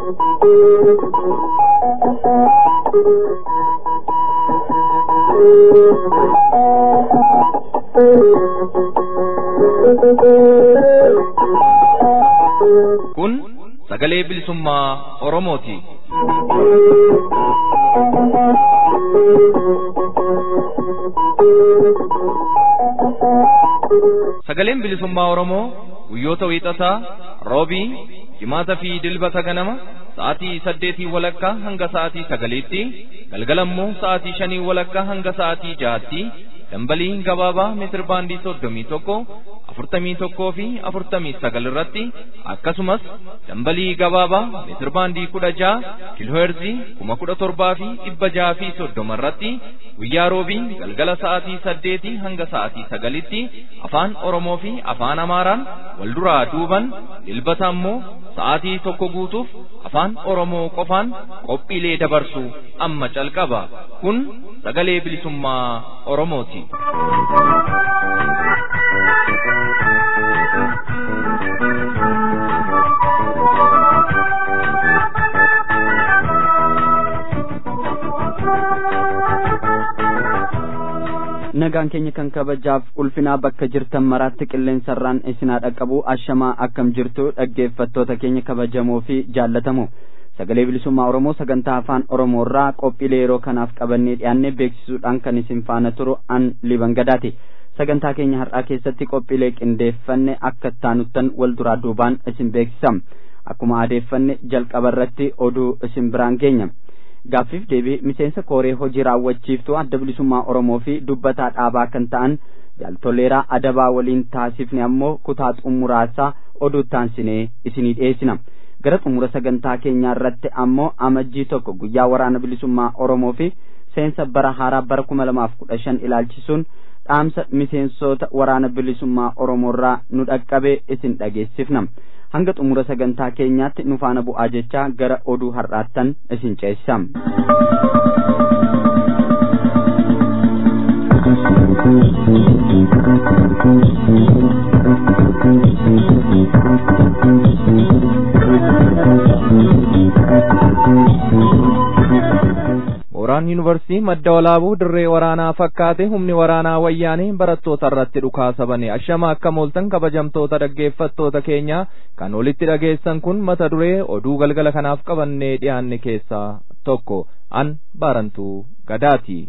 Kun sagalee bilisummaa Oromooti. Sagaleen bilisummaa Oromoo guyyoota wiixataa, roobii, jimaataa fi dilbata ganama sa'aatii 8 walakkaa hanga sa'aatii 9tti, galgalammoo sa'aatii 5 walakkaa hanga sa'aatii 6tti dambalii gabaabaa meetir baandii 31, 41 fi 49 irratti akkasumas dambalii gabaabaa meetir baandii 16 kiilooherzii 17,000 fi 630 irratti guyyaa roobii galgala sa'aatii 8 hanga sa'aatii 9tti afaan Oromoo fi afaan Amaaraan wal duraa duuban, dilbata ammoo sa'aatii 1 guutuuf afaan Oromoo qofaan qophiilee dabarsu amma calqaba. Kun sagalee bilisummaa Oromooti. Nagaan keenya kan kabajaaf ulfinaa bakka jirtan maraatti qilleensarraan isinaa dhaqqabu ashamaa akkam jirtu dhaggeeffattoota keenya kabajamoo fi jaallatamoo. Sagalee bilisummaa Oromoo sagantaa afaan Oromoorraa qophiilee yeroo kanaaf qabannee dhiyaannee beeksisuudhaan kan isin faana turu an Liban Gadaati. Sagantaa keenya har'aa keessatti qophiilee qindeeffanne akka taanuttan wal duraa duubaan isin beeksisam. Akkuma aadeeffanne jalqaba irratti oduu isin biraan geenya. Gaaffiif deebii miseensa kooree hojii raawwachiiftuu adda bilisummaa Oromoo fi dubbataa dhaabaa kan ta'an jaaltoleeraa adabaa waliin taasifne ammoo kutaa xumuraasaa oduu taansinee isinii dhiyeessina. Gara xumura sagantaa keenyaa irratti ammoo amajjii 1 guyyaa waraana bilisummaa Oromoo fi seensa bara haaraa bara 2015 ilaalchisuun dhaamsa miseensota waraana bilisummaa Oromoorraa nu dhaqqabee isin dhageessifna. Hanga xumura sagantaa keenyaatti nu faana bu'aa jechaa gara oduu har'aattan isin ceessam. Mooraan yuunivarsiitii madda walaabuu dirree waraanaa fakkaate humni waraanaa wayyaanee barattoota irratti dhukaasa bane. Ashama akka mooltan kabajamtoota dhaggeeffattoota keenya kan walitti dhageessan kun mata duree oduu galgala kanaaf qabannee dhiyaanne keessaa tokko. An Baarantuu Gadaati.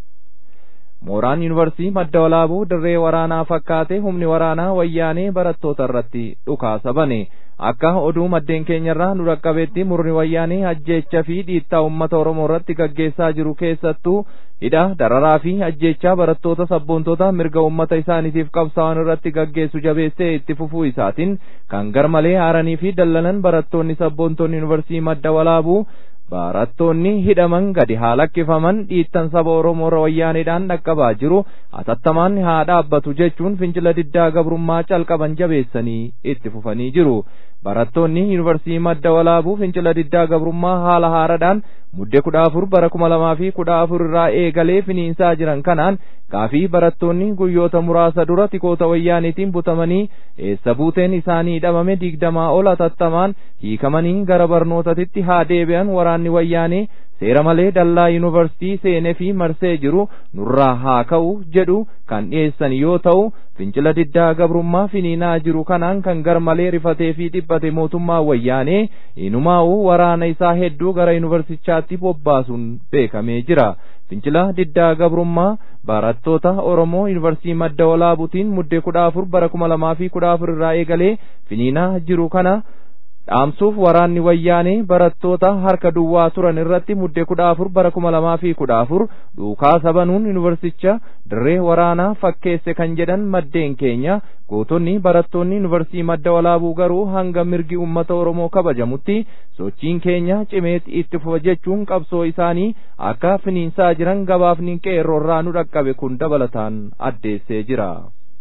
Mooraan yuunivarsiitii madda walaabuu dirree waraanaa fakkaate humni waraanaa wayyaanee barattoota irratti dhukaasa bane. Akka oduu maddeen keenyarraa nu dhaqqabeetti murni wayyaanee ajjeechaa fi dhiittaa uummata Oromoo irratti gaggeessaa jiru keessattuu hidha dararaa fi ajjeechaa barattoota sabboontota mirga uummata isaaniitiif qabsaa'an irratti gaggeessu jabeessee itti fufuu isaatiin kan garmalee aaranii fi dallanan barattoonni sabboontonni yuunivarsiitii madda walaabuu barattoonni hidhaman gadi haa lakkifaman, dhiittan saba Oromoo wayyaaneedhaan dhaqqabaa jiru atattamaan haa dhaabbatu jechuun fincila diddaa gabrummaa calqaban jabeessanii itti fufanii jiru. Barattoonni yuunivarsiitii madda walaabuu fincila diddaa gabrummaa haala haaraadhaan muddee 14 bara 2014 irraa eegalee finiinsaa jiran kanaan gaafii barattoonni guyyoota muraasa dura tikoota wayyaaniitiin butamanii eessa buuteen isaanii dhabame 20 ol atattamaan hiikamanii gara barnootatti haa deebi'an waraanni wayyaanee seera malee dallaa yuunivarsiitii seenee fi marsee jiru nurraa haa ka'u jedhu kan dhiyeessan yoo ta'u fincila diddaa gabrummaa finiinaa jiru kanaan kan garmalee rifatee fi dhibbate mootummaa wayyaanee inumaa'uu waraana isaa hedduu gara yuunivarsiitichaatti bobbaasuun beekamee jira. Fincila diddaa gabrummaa barattoota Oromoo yuunivarsiitii madda walaabuutiin muddee 14 bara 2014 irraa eegalee finiinaa jiru kana dhaamsuuf waraanni wayyaanee barattoota harka duwwaa turan irratti muddee 14 bara 2014 dhukaasa banuun yuunivarsiiticha dirree waraanaa fakkeesse kan jedhan maddeen keenya. Gootonni barattoonni yuunivarsiitii madda walaabuu garuu hanga mirgi uummata Oromoo kabajamutti sochiin keenya cimeetti itti fufa jechuun qabsoo isaanii akka finiinsaa jiran gabaafni qeerroorraa nu dhaqqabe kun dabalataan addeessee jira.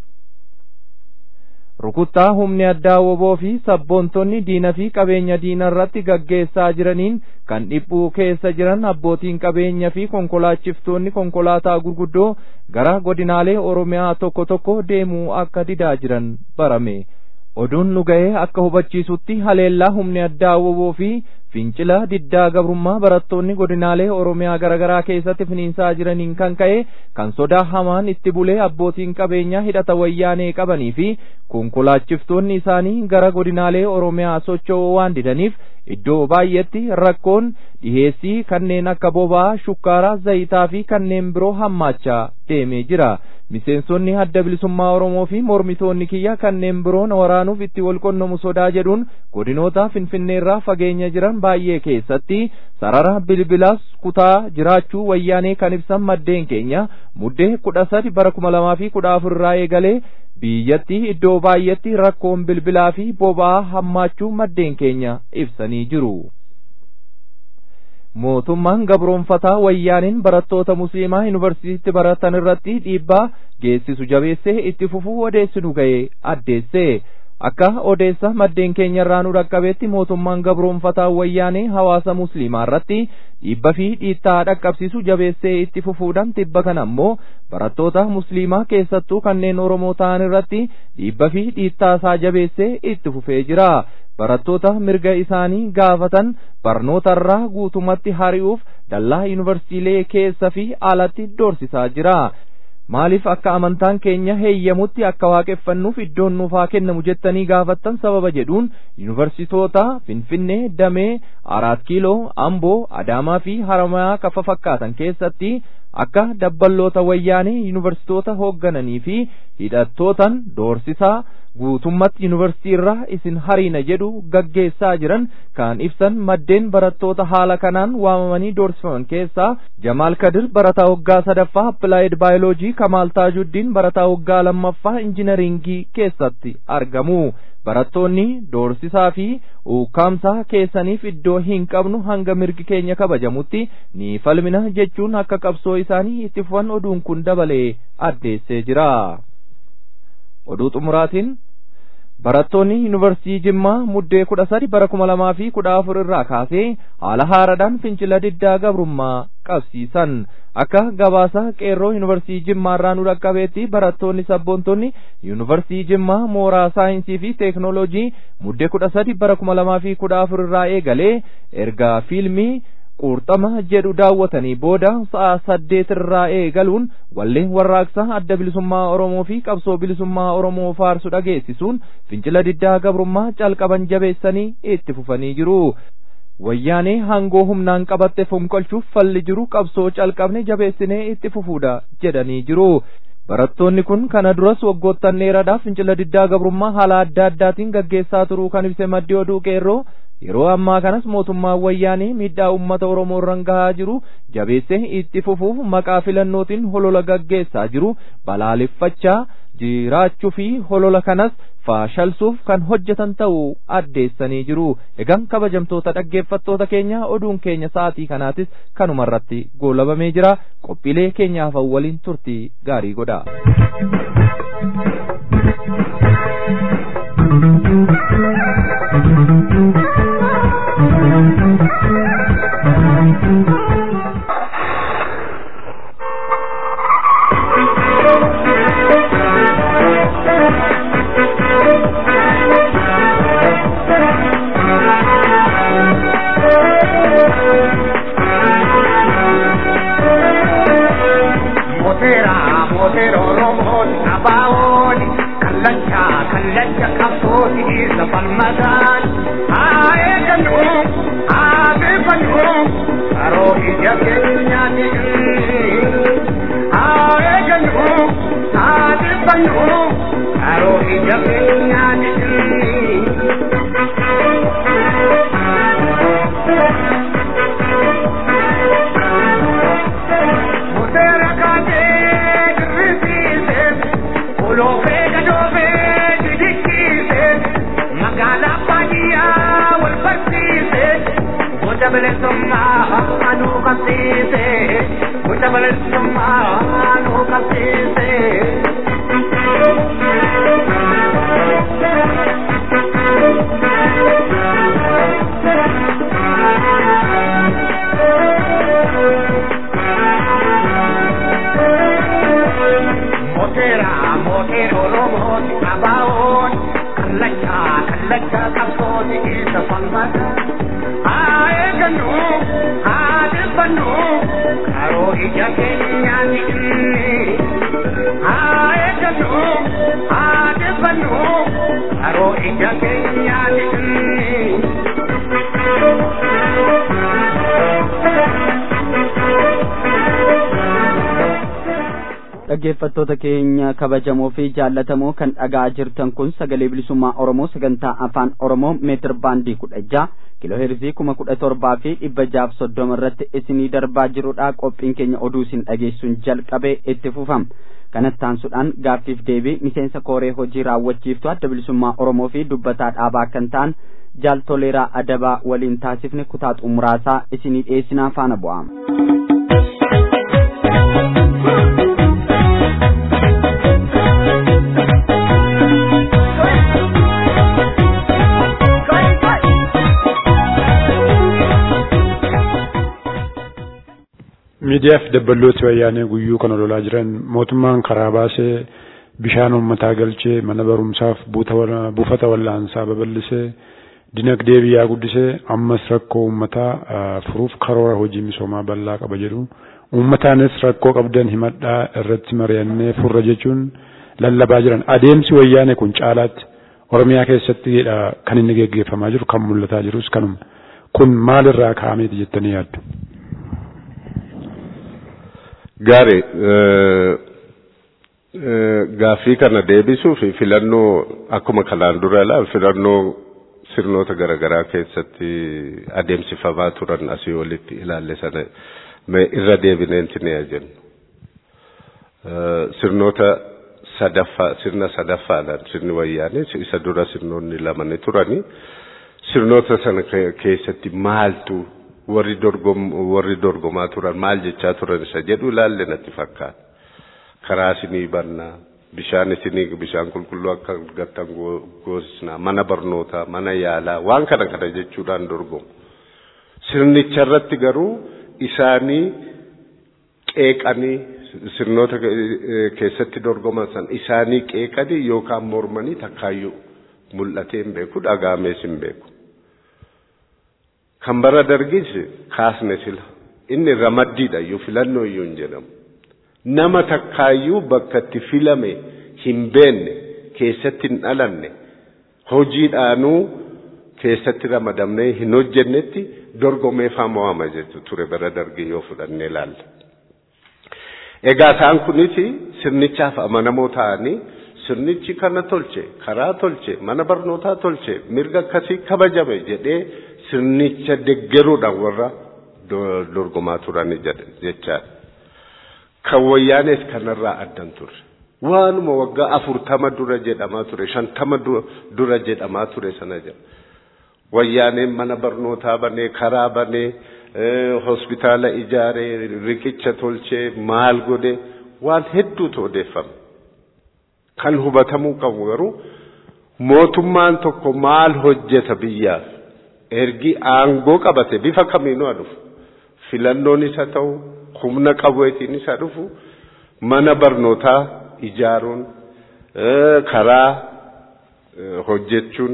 Rukuttaa humni addaa woboo fi sabboontonni diina fi qabeenya diina irratti gaggeessaa jiraniin kan dhiphuu keessa jiran abbootiin qabeenya fi konkolaachiftoonni konkolaataa gurguddoo gara godinaalee Oromiyaa tokko tokko deemuu akka didaa jiran barame. Oduun nu ga'ee akka hubachiisutti haleellaa humni addaa woboo fi fincila diddaa gabrummaa barattoonni godinaalee Oromiyaa garaagaraa keessatti finiinsaa jiraniin kan ka'e kan sodaa hamaan itti bulee abbootiin qabeenyaa hidhata wayyaanee qabanii fi konkolaachiftoonni isaanii gara godinaalee Oromiyaa socho'uu waan didaniif iddoo baay'eetti rakkoon dhiheessii kanneen akka boba'aa, shukkaaraa, zayitaa fi kanneen biroo hammaachaa deemee jira. Miseensonni adda bilisummaa Oromoo fi mormitoonni kiyya kanneen biroon waraanuuf itti wal qonnamu sodaa jedhuun godinoota Finfinneerraa fageenya jiran baay'ee keessatti sarara bilbilaas kutaa jiraachuu wayyaanee kan ibsan maddeen keenya muddee 13 bara 2014 irraa eegalee biyyattii iddoo baay'eetti rakkoon bilbilaa fi boba'aa hammaachuu maddeen keenya ibsanii jiru. Mootummaan gabroonfataa wayyaaniin barattoota musliimaa yuunivarsiitiitti baratan irratti dhiibbaa geessisu jabeessee itti fufuu odeessinu ga'e addeesse. Akka odeessa maddeen keenya irraa nu dhaqqabeetti mootummaan gabroonfataa wayyaanee hawaasa musliimaa irratti dhiibba fi dhiittaa dhaqqabsiisu jabeessee itti fufuudhaan tibba kana ammoo barattoota musliimaa keessattuu kanneen Oromoo ta'an irratti dhiibba fi dhiittaa isaa jabeessee itti fufee jira. Barattoota mirga isaanii gaafatan barnootarraa guutumatti hari'uuf dallaa yuunivarsiitiilee keessa fi alatti doorsisaa jira. Maaliif akka amantaan keenya heeyyamutti akka waaqeffannuuf iddoon nuuf haa kennamu jettanii gaafattan sababa jedhuun yuunivarsiitoota Finfinnee, Damee, Araat Kiiloo, Amboo, Adaamaa fi Haramayaa kafa fakkaatan keessatti akka dabballoota wayyaanee yuunivarsiitoota hooggananii fi hidhattootan doorsisaa guutummatti yuunivarsiitii irraa isin hariina jedhu gaggeessaa jiran kan ibsan maddeen barattoota haala kanaan waamamanii doorsifaman keessaa Jamaal Kadir barataa waggaa 3ffaa Applied Biology, Kamaal Taajuddin barataa waggaa 2ffaa Injineringii keessatti argamu. Barattoonni doorsisaa fi ukkaamsaa keessaniif iddoo hin qabnu hanga mirgi keenya kabajamutti ni falmina jechuun akka qabsoo isaanii itti fufan oduun kun dabalee addeessee jira. Oduu xumuraatiin barattoonni yuunivarsiitii Jimmaa muddee 13 bara 2014 irraa kaasee haala haaraadhaan fincila diddaa gabrummaa qabsiisan. Akka gabaasa qeerroo yuunivarsiitii Jimmaa irraa nu dhaqqabeetti barattoonni sabboontonni yuunivarsiitii Jimmaa mooraa saayinsii fi teeknooloojii muddee 13 bara 2014 irraa eegalee erga fiilmii Qurxama jedhu daawwatanii booda sa'a 8 irraa eegaluun walleen warraaqsa adda bilisummaa Oromoo fi qabsoo bilisummaa Oromoo faarsu dhageessisuun fincila diddaa gabrummaa calqaban jabeessanii itti fufanii jiru. Wayyaanee hangoo humnaan qabatte fonqolchuuf falli jiru qabsoo calqabne jabeessinee itti fufuudha jedhanii jiru. Barattoonni kun kana duras waggoottan dheeraadhaaf fincila diddaa gabrummaa haala adda addaatiin gaggeessaa turuu kan ibse maddi oduu qeerroo yeroo ammaa kanas mootummaan wayyaanee miidhaa uummata Oromoo irraan gahaa jiru jabeessee itti fufuuf maqaa filannootiin holola gaggeessaa jiru balaaleffachaa jiraachuu fi holola kanas faashalsuuf kan hojjetan ta'uu addeessanii jiru. Egaan kabajamtoota dhaggeeffattoota keenya oduun keenya sa'aatii kanaatis kanumarratti goolabamee jira. Qophiilee keenyaaf waliin turtii gaarii godha. Kallacha kapsooti isa falmata dhaggeeffattoota keenya kabajamoo fi jaallatamoo kan dhaga'aa jirtan kun sagalee bilisummaa Oromoo sagantaa afaan Oromoo meetir baandii 16 kiiloo heerzii 1730 irratti isinii darbaa jirudha. Qophiin keenya oduu isin dhageessuun jalqabee itti fufama. Kanatti aansuudhaan gaaffiif deebii miseensa kooree hojii raawwachiiftuu adda bilisummaa Oromoo fi dubbataa dhaabaa kan ta'an Jaal Toleeraa Adabaa waliin taasifne kutaa xumuraasaa isinii dhiyeessinaa faana bu'aa. miidiyaaf dabballooti wayyaanee guyyuu kana lolaa jiran mootummaan karaa baasee bishaan uummataa galchee mana barumsaaf buufata wallaansaa babal'isee dinagdee biyyaa guddisee ammas rakkoo uummataa furuuf karoora hojii misoomaa bal'aa qaba jedhu uummataanis rakkoo qabdan himadhaa irratti mari'annee furra jechuun lallabaa jiran adeemsi wayyaanee kun caalaatti Oromiyaa keessatti kan inni geggeeffamaa jiru kan mul'ataa jirus kanuma kun maalirraa ka'ameeti jettanii yaaddu? Gaarii gaaffii kana deebisuuf filannoo akkuma kanaan dura filannoo sirnoota garaagaraa keessatti adeemsifamaa turan asii olitti ilaalle sana irra deebineensi ni jennu. Sirnoota sirna sadaffaadhaan sirni wayyaanee isa dura sirnoonni lama ni turani. Sirnoota sana keessatti maaltu warri dorgomaa turan maal jechaa turan isa jedhu ilaalle natti fakkaata. Karaa isinii bannaa bishaan qulqulluu akka argattan goosisnaa mana barnootaa mana yaalaa waan kana jechuudhaan dorgomu. Sirnicha irratti garuu isaanii qeeqanii sirnoota keessatti dorgoman san isaanii qeeqanii yookaan mormanii takkaayyuu mul'atee hin beeku dhagaamees hin beeku. Kan bara dargis kaasne sila inni ramaddiidha iyyuu filannoo iyyuu hin jedhamu. Nama takkaayyuu bakka itti filame hin beenne keessatti hin dhalanne hojiidhaanuu keessatti ramadamnee hin hojjennetti dorgomee faamawama jechuudha ture bara dargii yoo fudhannee ilaalla. Egaa isaan kunis sirnichaaf amanamoo ta'anii sirnichi kana tolche karaa tolche mana barnootaa tolche mirga akkasii kabajame jedhee sirnicha deggeruudhaan warra dorgomaa turanii jechaadha. Kan wayyaanes kanarraa addan turre. Waanuma waggaa 40 dura jedhamaa ture 50 dura jedhamaa ture sana jira. Wayyaaneen mana barnootaa banee karaa banee hospitaala ijaaree riqicha tolchee maal godhe waan hedduutu odeeffame. Kan hubatamuu qabu garuu mootummaan tokko maal hojjeta biyyaaf ergi aangoo qabate bifa kamiinuu dhufu filannoon isa ta'u humna qabeetiin isa dhufu mana barnootaa ijaaruun karaa hojjechuun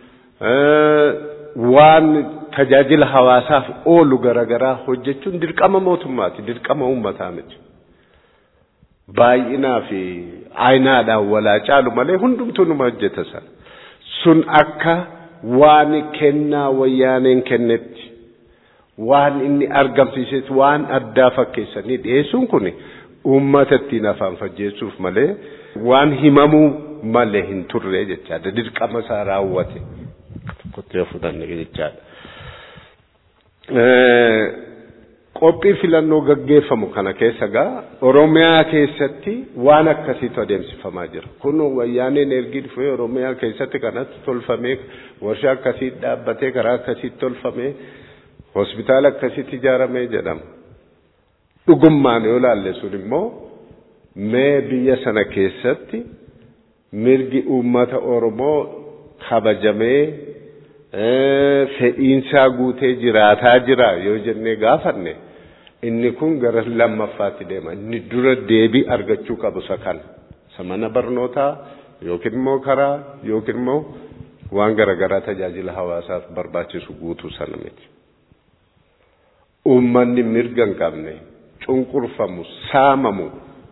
waan tajaajila hawaasaaf oolu garaagaraa hojjechuun dirqama mootummaati dirqama uummataa miti. Baay'inaa fi ayinaadhaan walaa caalu malee hundumtuu numa hojjeta sana. Sun akka waan kennaa wayyaaneen kennetti waan inni argamsiises waan addaa fakkeessanii dhiyeessuun kun uummata ittiin afaan fajjeessuuf malee waan himamuu malee hin turre jechaadha. Dirqama isaa raawwate kottee fudhanne jechaadha. Qophii filannoo gaggeeffamu kana keessa gaa Oromiyaa keessatti waan akkasiitu adeemsifamaa jira. Kun wayyaaneen ergi dhufee Oromiyaa keessatti kanatti tolfamee warshaa akkasii dhaabbatee karaa akkasiitti tolfamee hospitaala akkasiitti ijaaramee jedhama. Dhugummaan yoo ilaalle sun immoo mee biyya sana keessatti mirgi uummata Oromoo kabajamee fedhiinsaa guutee jiraataa jira yoo jennee gaafanne inni kun gara lammaffaatti deema. Inni dura deebii argachuu qabu isa kana. Isa mana barnootaa yookiin immoo karaa yookiin immoo waan garaagaraa tajaajila hawaasaaf barbaachisu guutuu sana miti. Uummanni mirga hin qabne cunqurfamu saamamu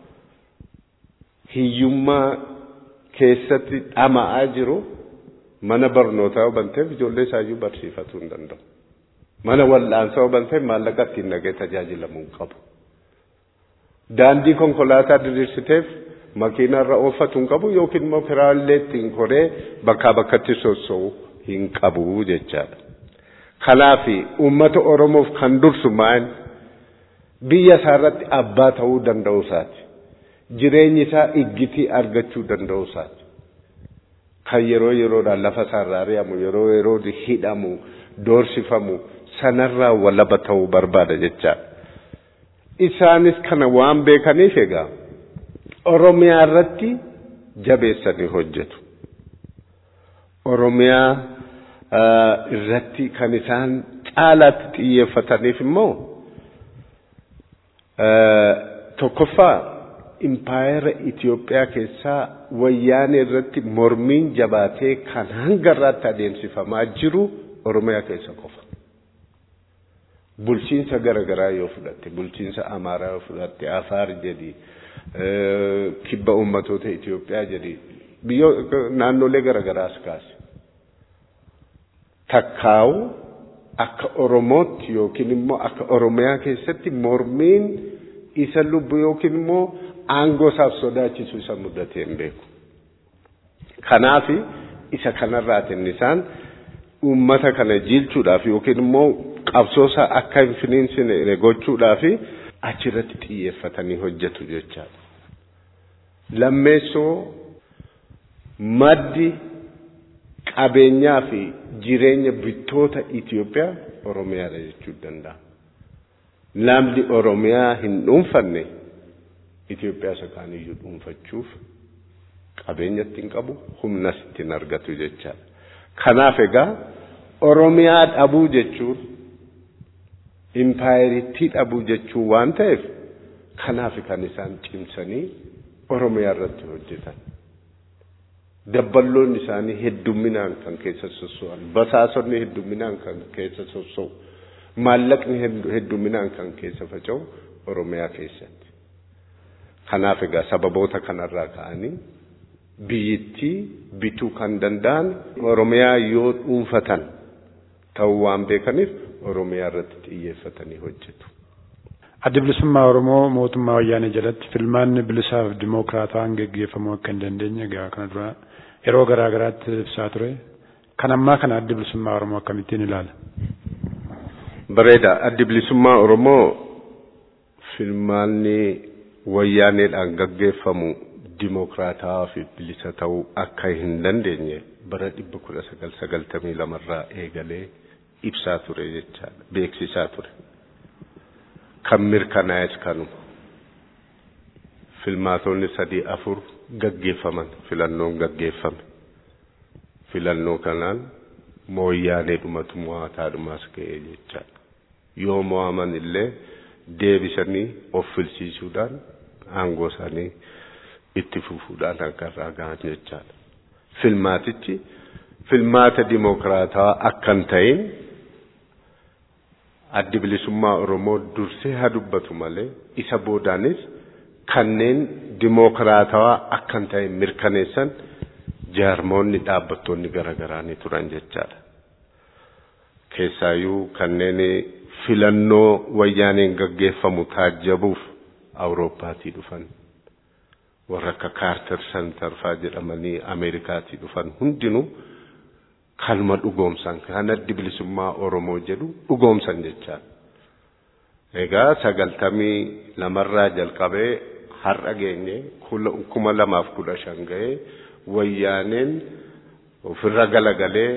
hiyyummaa keessatti dhama'aa jiru mana barnootaa banteef ijoollee isaayyuu barsiifatuu hin danda'u. Mana wal'aansaa banteef maallaqa ittiin nagee tajaajilamuu hin qabu. Daandii konkolaataa diriirsiteef makiinarra oofatu hin qabu yookiin immoo kiraallee ittiin koree bakkaa bakkatti sossoo'u hin qabu jechaadha. Kanaaf uummata Oromoof kan dursu maal biyya isaarratti abbaa ta'uu danda'u isaati. Jireenyi isaa iggitii argachuu danda'u isaati. Kan yeroo yeroodhaan lafa isaarraa ari'amu yeroo yeroo hidhamu doorsifamu sanarraa walaba ta'uu barbaada jechaadha. Isaanis kana waan beekaniif egaa Oromiyaa irratti jabeessanii hojjetu. Oromiyaa irratti kan isaan caalaatti xiyyeeffataniif immoo tokkoffaa impaayera Itoophiyaa keessaa wayyaanee irratti mormiin jabaatee kan hanga irraatti adeemsifamaa jiru Oromiyaa keessa qofa. Bulchiinsa garaagaraa yoo fudhatte, bulchiinsa Amaaraa yoo fudhatte, Afaar jedhi, kibba uummatoota Itoophiyaa jedhi, naannolee garaagaraas kaase. Takkaawu akka Oromootti yookiin immoo akka Oromiyaa keessatti mormiin isa lubbu yookiin immoo aangoo isaaf sodaachisu isa mudatee hin beeku. Kanaaf isa kanarraatiin isaan uummata kana jilchuudhaaf yookiin immoo qabsoosaa akka hin finiinsine gochuudhaaf achirratti xiyyeeffatanii hojjetu jechaadha. Lammeessoo maddi qabeenyaa fi jireenya bittoota Itoophiyaa Oromiyaadha jechuu danda'a. Namni Oromiyaa hin dhuunfanne Itoophiyaa isa kaaniyyuu dhuunfachuuf qabeenyatti hin qabu humnas ittiin argatu jechaadha. Kanaaf egaa Oromiyaa dhabuu jechuun impaayeritti dhabuu jechuun waan ta'eef kanaaf kan isaan cimsanii Oromiyaa irratti hojjetan. Dabballoonni isaanii hedduminaan kan keessa sosso'an, basaasonni hedduminaan kan keessa sosso'u, maallaqni hedduminaan kan keessa faca'u Oromiyaa keessatti. Kanaaf egaa sababoota kanarraa ka'anii biyyittii bituu kan danda'an Oromiyaa yoo dhuunfatan ta'uu waan beekaniif Oromiyaa irratti xiyyeeffatanii hojjetu. Adda bilisummaa Oromoo mootummaa wayyaanee jalatti filmaanni bilisaaf dimokiraataan geggeeffamuu akka hin dandeenye egaa kana dura yeroo garaa garaatti ibsaa ture. Kan ammaa kana adda bilisummaa Oromoo akkamittiin ilaala? Bareeda. Adda bilisummaa Oromoo filmaanni wayyaaneedhaan gaggeeffamu dimokiraataa fi bilisa ta'uu akka hin dandeenye bara 1992 irraa eegalee ibsaa ture jechaadha. Beeksisaa ture. Kan mirkanaa'es kanuma. Filmaatonni 3-4 gaggeeffaman filannoon gaggeeffame. Filannoo kanaan mooyyaanee dhumatu mo'ataadhumaas ga'ee jechaadha. Yoo mo'aman illee deebisanii of filsiisuudhaan aangoo isaanii itti fufuudhaan akka irraa gahan jechaadha. Filmaatichi filmaata dimokiraataa akka hin ta'in addi bilisummaa Oromoo dursee haa dubbatu malee isa boodaanis kanneen dimokiraataa akka hin ta'in mirkaneessan jaarmoonni dhaabbattoonni garaagaraa ni turan jechaadha. Keessaayyuu kanneen filannoo wayyaaneen gaggeeffamu taajjabuuf Awurooppaatii dhufan warra akka Kaarter Center fa'aa jedhamanii Ameerikaatii dhufan hundinuu kalma dhugoomsan kan addi bilisummaa Oromoo jedhu dhugoomsan jechaadha. Egaa 92 jalqabee har'a geenye 2015 ga'ee wayyaaneen ofirra galagalee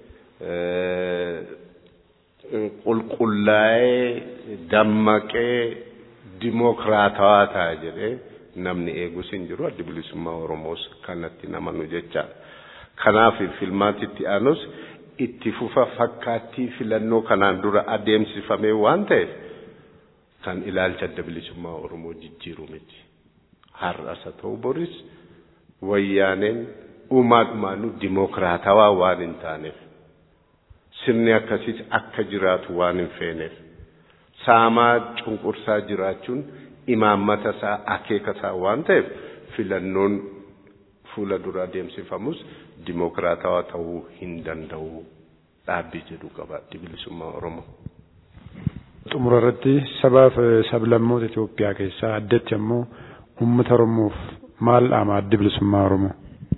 qulqullaa'ee dammaqee dimokiraatawaa ta'a jedhee namni eegus hin jiru. Addi bilisummaa Oromoos kanatti namanu jechaadha. Kanaaf filmaatitti aanus itti fufa fakkaattii filannoo kanaan dura adeemsifamee waan ta'eef kan ilaalcha adda bilisummaa Oromoo jijjiiru miti. Har'as haa ta'u boris wayyaaneen uumaadhumaanuu dimokiraatawaa waan hin taaneef sirni akkasiis akka jiraatu waan hin feeneef saamaa cunqursaa jiraachuun imaammata isaa akeeka isaa waan ta'eef filannoon fuula dura deemsifamus dimokiraatawaa ta'uu hin danda'u dhaabbii jedhu qaba addi bilisummaa Oromoo. Xumura irratti sabaaf sablammoota Itoophiyaa keessaa addatti ammoo uummata Oromoof maal dhaama addi bilisummaa Oromoo?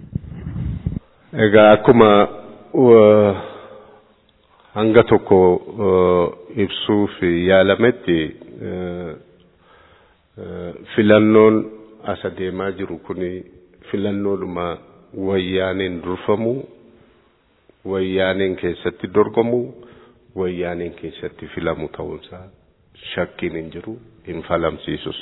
Egaa akkuma hanga tokko ibsuuf yaalametti filannoon as adeemaa jiru kuni filannoodhuma wayyaaneen durfamu, wayyaaneen keessatti dorgomu, wayyaaneen keessatti filamu ta'uunsaa shakkiin hin jiru, hin falamsiisus.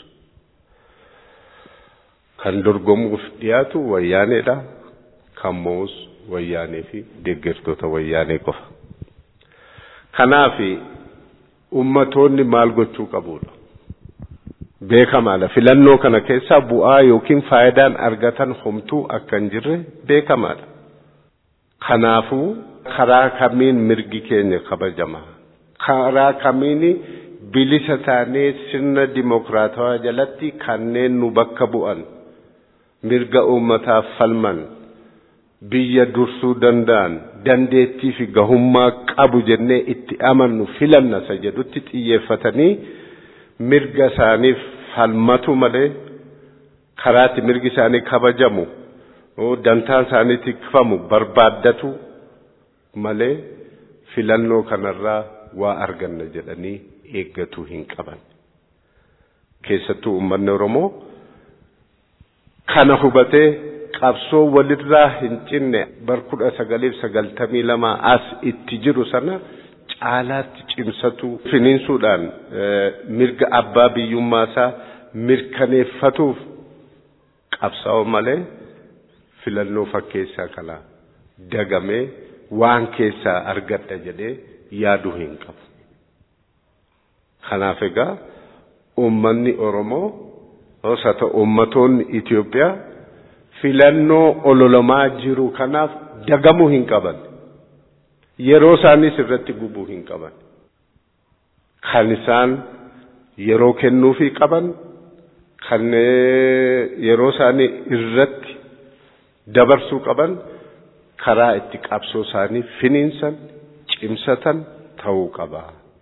Kan dorgomuuf dhiyaatu wayyaaneedha, kan mo'us wayyaanee fi deeggartoota wayyaanee qofa. Kanaaf ummatoonni maal gochuu qabudha? Beekamaadha. Filannoo kana keessaa bu'aa yookiin faayidaan argatan homtuu akka hin jirre beekamaadha. Kanaafuu karaa kamiin mirgi keenya kabajama? Karaa kamiin bilisa taanee sirna dimokiraatawaa jalatti kanneen nu bakka bu'an mirga uummataaf falman biyya dursuu danda'an dandeettii fi gahummaa qabu jennee itti amannu filanna isa jedhutti xiyyeeffatanii mirga isaaniif falmatu malee karaatti mirgi isaanii kabajamu dantaan isaanii tikfamu barbaaddatu malee filannoo kanarraa waa arganna jedhanii eeggatu hin qaban. Keessattuu uummanni Oromoo kana hubatee qabsoo walirraa hin cinne bar 1992 as itti jiru sana caalaatti cimsatu finiinsuudhaan mirga abbaa biyyummaasaa mirkaneeffatuuf qabsaa'u malee filannoo fakkeessaa kana dagamee waan keessaa argadha jedhee yaaduu hin qabu. Kanaaf egaa uummanni Oromoo osoo uummatoonni Itoophiyaa filannoo ololamaa jiru kanaaf dagamuu hin qaban. Yeroo isaaniis irratti gubuu hin qaban. Kan isaan yeroo kennuufii qaban, kan yeroo isaanii irratti dabarsuu qaban, karaa itti qabsoo isaanii finiinsan, cimsatan ta'uu qaba.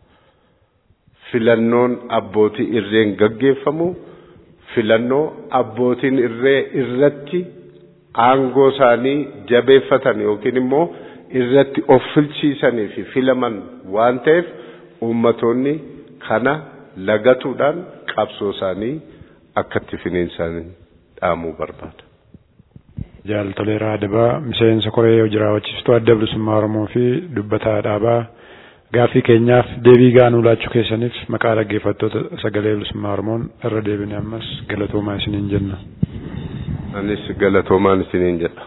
Filannoon abbootii irreen gaggeeffamu, filannoo abbootiin irree irratti aangoo isaanii jabeeffatan yookiin immoo irratti of filchiisanii fi filaman waan ta'eef ummatoonni kana lagatuudhaan qabsoo isaanii akkatti finiinsan dhaamuu barbaada. Jaaltoleeraa Adabaa miseensa koree hojii raawwachiistuu adda bilisummaa Oromoo fi dubbataa dhaabaa gaaffii keenyaaf deebii gaanuu laachuu keessaniif maqaa dhaggeeffattoota sagalee bilisummaa Oromoon irra deebine ammas galatoomaa isiniin jenna. Anis galatoomaan isiniin jedha.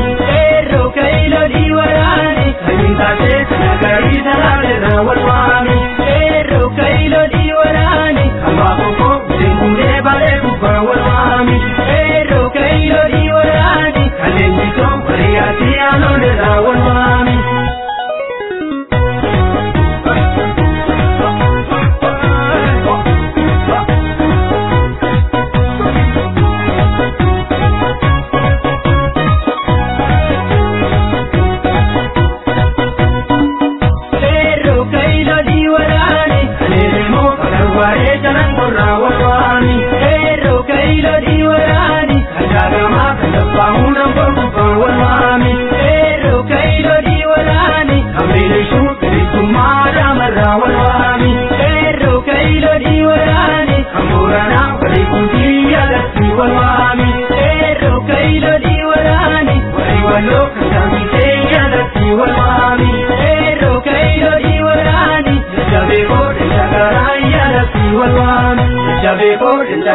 Walwami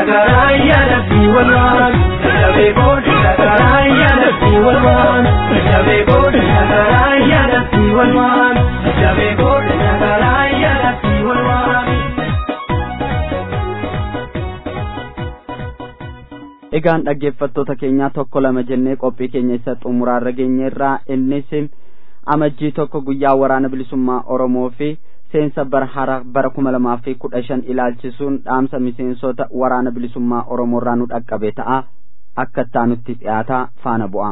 Sagaraya Rabbi Walwan, Jabe Bod Sagaraya Rabbi Walwan, Jabe Bod Sagaraya Rabbi Walwan, Jabe Bod Sagaraya Rabbi Walwan. Egaan dhaggeeffattoota keenya tokko lama jennee qophii keenya isa xumuraarra geenyeerraa innis amajjii tokko guyyaa waraana bilisummaa Oromoo fi seensa bara haaraa bara 2015 ilaalchisuun dhaamsa miseensota waraana bilisummaa Oromoo irraa nu dhaqqabe ta'a akka taanutti dhiyaata faana bu'a.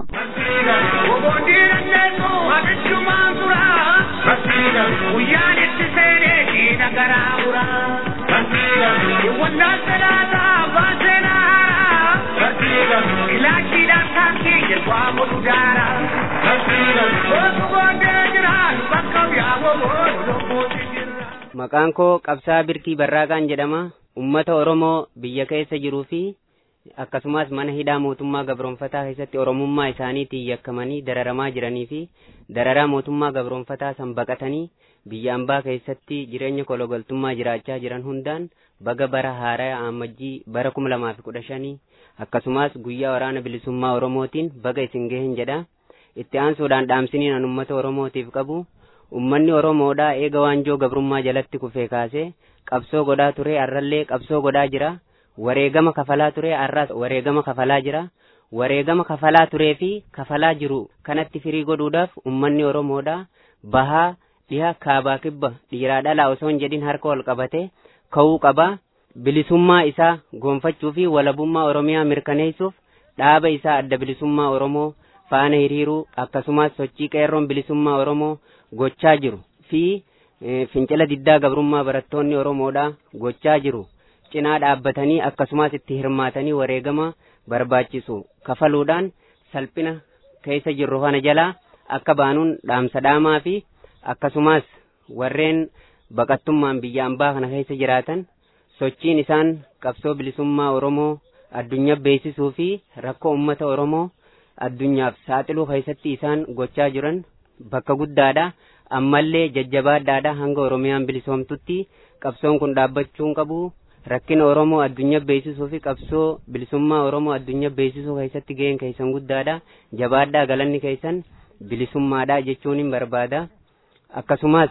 Maqaan koo Qabsaa Birkii Barraaqaan jedhama. Ummata Oromoo biyya keessa jiruu fi akkasumas mana hidhaa mootummaa gabroonfataa keessatti oromummaa isaaniitiin yakkamanii dararamaa jiranii fi dararaa mootummaa gabroonfataa san baqatanii biyya ambaa keessatti jireenya kologaltummaa jiraachaa jiran hundaan baga bara haaraa amajjii bara 2015 akkasumas guyyaa waraana bilisummaa Oromootiin baga isin gehen jedha. Itti aansuudhaan dhaamsiniin an ummata Oromootiif qabu ummanni Oromoodhaa eega waanjoo gabrummaa jalatti kufee kaasee qabsoo godhaa ture arrallee qabsoo godhaa jira. Wareegama kafalaa ture arras wareegama kafalaa jira. Wareegama kafalaa turee fi kafalaa jiru kanatti firii godhuudhaaf ummanni Oromoodhaa bahaa dhiha kaabaa kibba dhiiraa dhalaa osoo hin jedhin harka ol qabate ka'uu qaba. Bilisummaa isaa gonfachuu fi walabummaa Oromiyaa mirkaneessuuf dhaaba isaa adda bilisummaa Oromoo faana hiriiruu akkasumas sochii qeerroon bilisummaa Oromoo gochaa jiru fi fincila diddaa gabrummaa barattoonni Oromoodhaa gochaa jiru cinaa dhaabbatanii akkasumas itti hirmaatanii wareegama barbaachisu kafaluudhaan salphina keessa jirru kana jalaa akka baanuun dhaamsa dhaamaa fi akkasumas warreen baqattummaan biyya ambaa kana keessa jiraatan sochiin isaan qabsoo bilisummaa Oromoo addunyaa beeksisuu fi rakkoo ummata Oromoo addunyaaf saaxiluu keessatti isaan gochaa jiran bakka guddaadha. Ammallee jajjabaadhaadha hanga Oromiyaan bilisoomtutti qabsoon kun dhaabbachuun qabu. Rakkina Oromoo addunyaa beeksisuu fi qabsoo bilisummaa Oromoo addunyaa beeksisuu keessatti gaheen keessan guddaadha. Jabaadhaa galanni keessan bilisummaadha jechuun hin barbaada. Akkasumas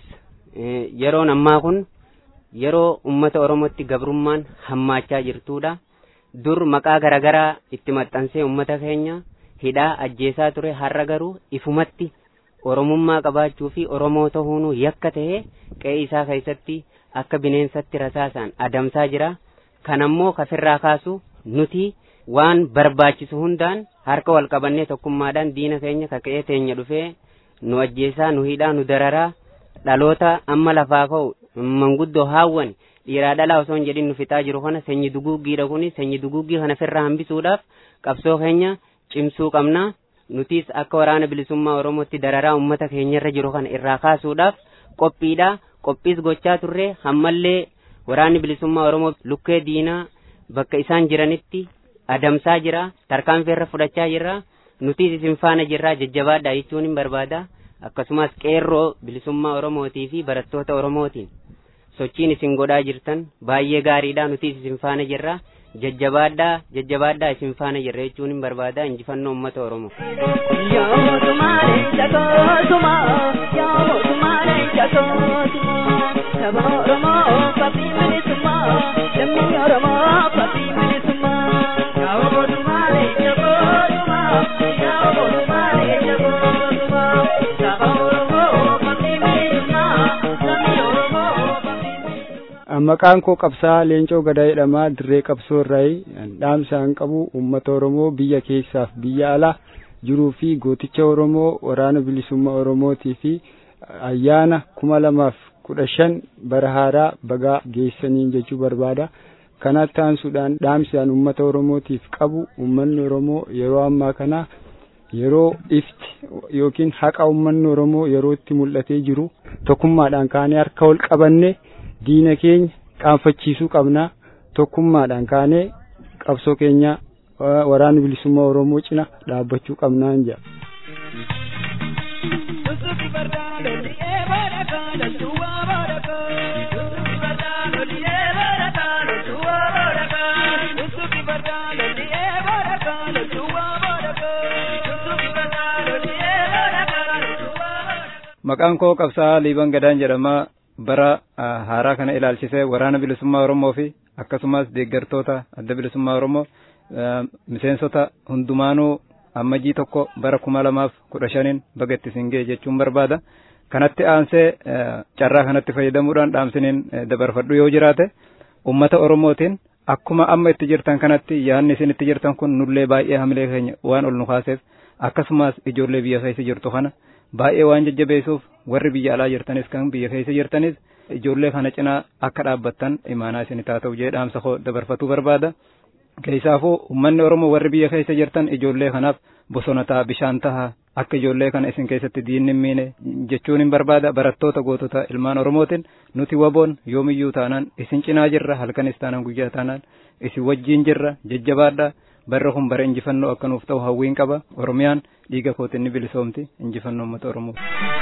yeroon ammaa kun yeroo ummata Oromootti gabrummaan hammaachaa jirtuudha. Dur maqaa garagaraa itti maxxansee ummata keenya hidhaa ajjeesaa ture har'a garuu ifumatti Oromummaa qabaachuu fi Oromoo ta'uun yakka ta'ee qe'ee isaa keessatti akka bineensatti rasaasaan adamsaa jira. Kanammoo kafirraa kaasu nuti waan barbaachisu hundaan harka wal qabannee tokkummaadhaan diina keenya kaka'ee teenya dhufee nu ajjeesaa nu hidhaa nu dararaa dhaloota amma lafaa ka'u manguddoo haawwan dhiiraa dhalaa osoo hin jedhin nu fixaa jiru kana sanyii duguuggiidha kuni sanyii duguuggii kana firraa hambisuudhaaf qabsoo keenya cimsuu qabna. Nutis akka waraana bilisummaa Oromootti dararaa ummata keenyarra jiru kana irraa kaasuudhaaf qophiidha. Qophiis gochaa turre ammallee waraanni bilisummaa Oromoo lukkee diinaa bakka isaan jiranitti adamsaa jira. Tarkaanfii irra fudhachaa jirra. Nutis isin faana jirraa jajjabaadhaa jechuun hin barbaada. Akkasumas qeerroo bilisummaa Oromootii fi barattoota Oromootiin sochiin isin godhaa jirtan baay'ee gaariidha. Nutis isin faana jirra. Jajjabaadhaa isin faana jirra jechuun hin barbaada. Injifannoo ummata Oromoo. Maqaan koo Qabsaa Leencoo Gadaa jedhama. Dirree qabsoo irraa dhaamsaan qabu uummata Oromoo biyya keessaaf biyya alaa jiruu fi gooticha Oromoo waraana bilisummaa Oromootii fi ayyaana 2015 bara haaraa bagaa geessaniin jechuu barbaada. Kanatti aansuudhaan dhaamsaan uummata Oromootiif qabu uummanni Oromoo yeroo ammaa kana yeroo ifti yookiin haqa uummanni Oromoo yeroo itti mul'atee jiru tokkummaadhaan kaanee harka wal qabanne diina keenya qaanfachiisuu qabna. Tokkummaadhaan kaanee qabsoo keenya waraana bilisummaa Oromoo cina dhaabbachuu qabnaa jedha. Maqaan koo Qabsaa Liiban Gadaan jedhama. Bara haaraa kana ilaalchisee waraana bilisummaa Oromoo fi akkasumas deeggartoota adda bilisummaa Oromoo miseensota hundumaanuu ammajii tokko bara 2015 baga isin ga'e jechuun barbaada. Kanatti aansee carraa kanatti fayyadamuudhaan dhaamsiniin dabarfadhu yoo jiraate ummata Oromootiin akkuma amma itti jirtan kanatti yaadni isin itti jirtan kun nullee baay'ee hamilee keenya waan ol nu kaaseef akkasumas ijoollee biyya keessa jirtu kana baay'ee waan jajjabeessuuf warri biyya alaa jirtanis kan biyya keessa jirtanis ijoollee kana cinaa akka dhaabbattan imaanaa isin taa ta'u jedhee dhaamsa koo dabarfachuu barbaada. Keessaafuu uummanni Oromoo warri biyya keessa jirtan ijoollee kanaaf bosona ta'a bishaan ta'a akka ijoollee kana isin keessatti diinni miine jechuun hin barbaada. Barattoota gootota ilmaan Oromootiin nuti waboon yoomiyyuu taanaan isin cinaa jirra halkanis taanaan guyyaa taanaan isin wajjiin jirra jajjabaadha. Barra kun bara injifannoo akka nuuf ta'u hawwiin qaba. Oromiyaan dhiiga kootiin ni bilisoomti. Injifannoo uummata Oromoo.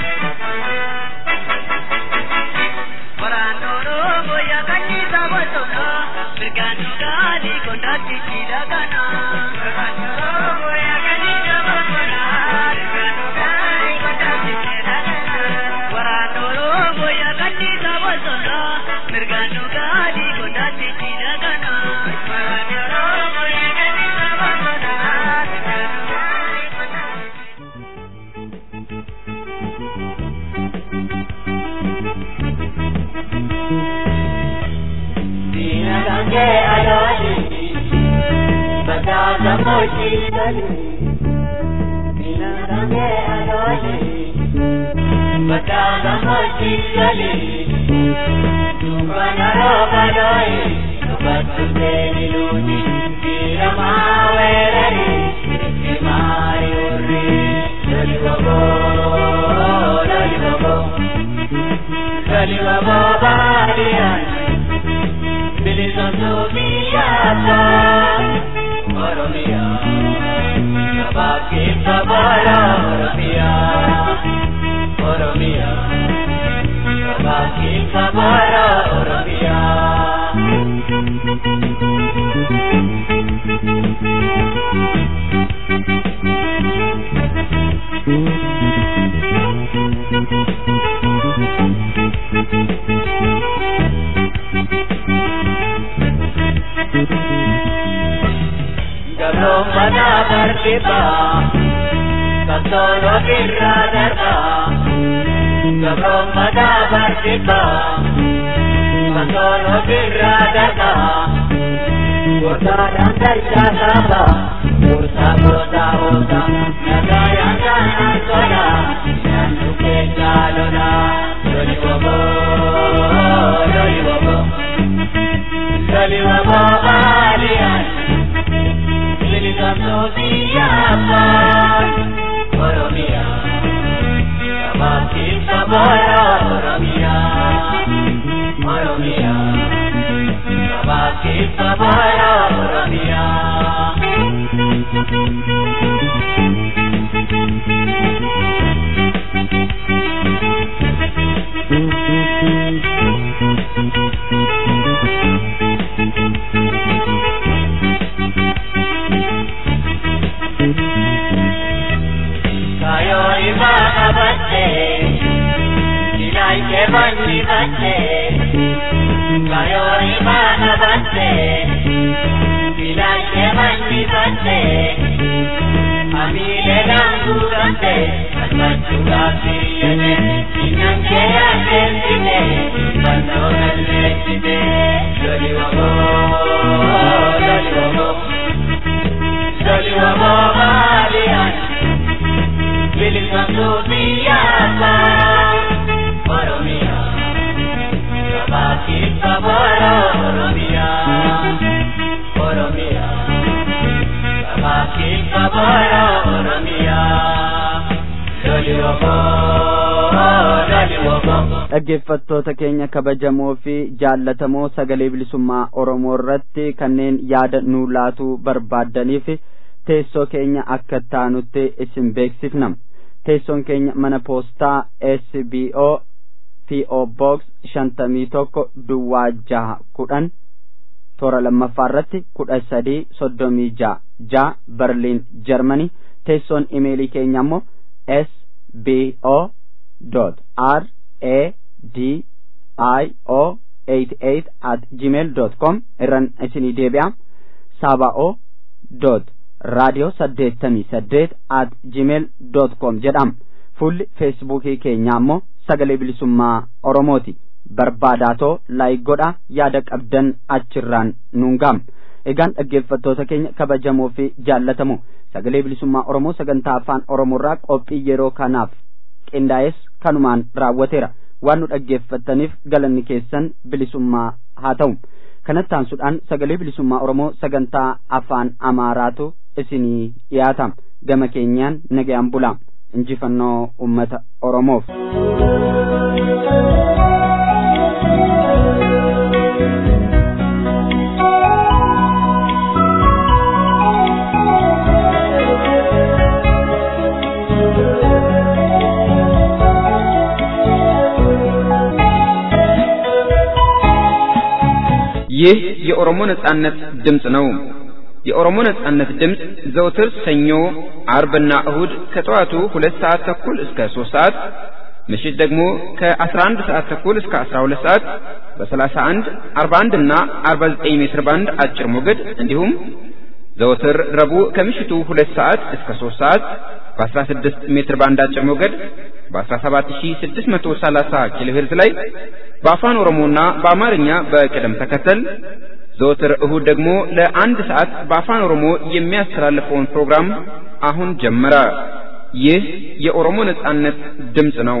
dhaggeeffattoota keenya kabajamoo fi jaallatamoo sagalee bilisummaa Oromoo irratti kanneen yaada nuu laatuu barbaaddaniif teessoo keenya akka taanutti isin beeksifna. Teessoon keenya mana poostaa SBO PO Box 51 Duwwaa 610 toora lammaffaarratti 1336 Berliin Germany teessoon imeelii keenya ammoo sbo.radio88@gmail.com irran isinii deebi'a sabao.radio88@gmail.com jedham fuulli feesbuukii keenya ammoo sagalee bilisummaa oromooti barbaadaatoo laayik godha yaada qabdan achirraan nuungam egaan dhaggeeffattoota keenya kabajamoo fi jaallatamu sagalee bilisummaa oromoo sagantaa afaan oromoorraa qophii yeroo kanaaf qindaa'es kanumaan raawwateera waan nu dhaggeeffattaniif galanni keessan bilisummaa haa ta'u kanatti aansuudhaan sagalee bilisummaa oromoo sagantaa afaan amaaraatu isinii dhiyaata gama keenyaan nagayaan bulaa injifannoo ummata oromoof. ይህ የኦሮሞ ነጻነት ድምጽ ነው። የኦሮሞ ነጻነት ድምጽ ዘወትር ሰኞ፣ አርብና እሁድ ከጠዋቱ 2 ሰዓት ተኩል እስከ 3 ሰዓት፣ ምሽት ደግሞ ከ11 ሰዓት ተኩል እስከ 12 ሰዓት በ31፣ 41 እና 49 ሜትር ባንድ አጭር ሞገድ እንዲሁም ዘወትር ረቡዕ ከምሽቱ 2 ሰዓት እስከ 3 ሰዓት በ16 ሜትር ባንድ አጭር ሞገድ በ17630 ኪሎ ሄርዝ ላይ በአፋን ኦሮሞና በአማርኛ በቅደም ተከተል ዘወትር እሁድ ደግሞ ለ1 ሰዓት በአፋን ኦሮሞ የሚያስተላልፈውን ፕሮግራም አሁን ጀመረ። ይህ የኦሮሞ ነጻነት ድምጽ ነው።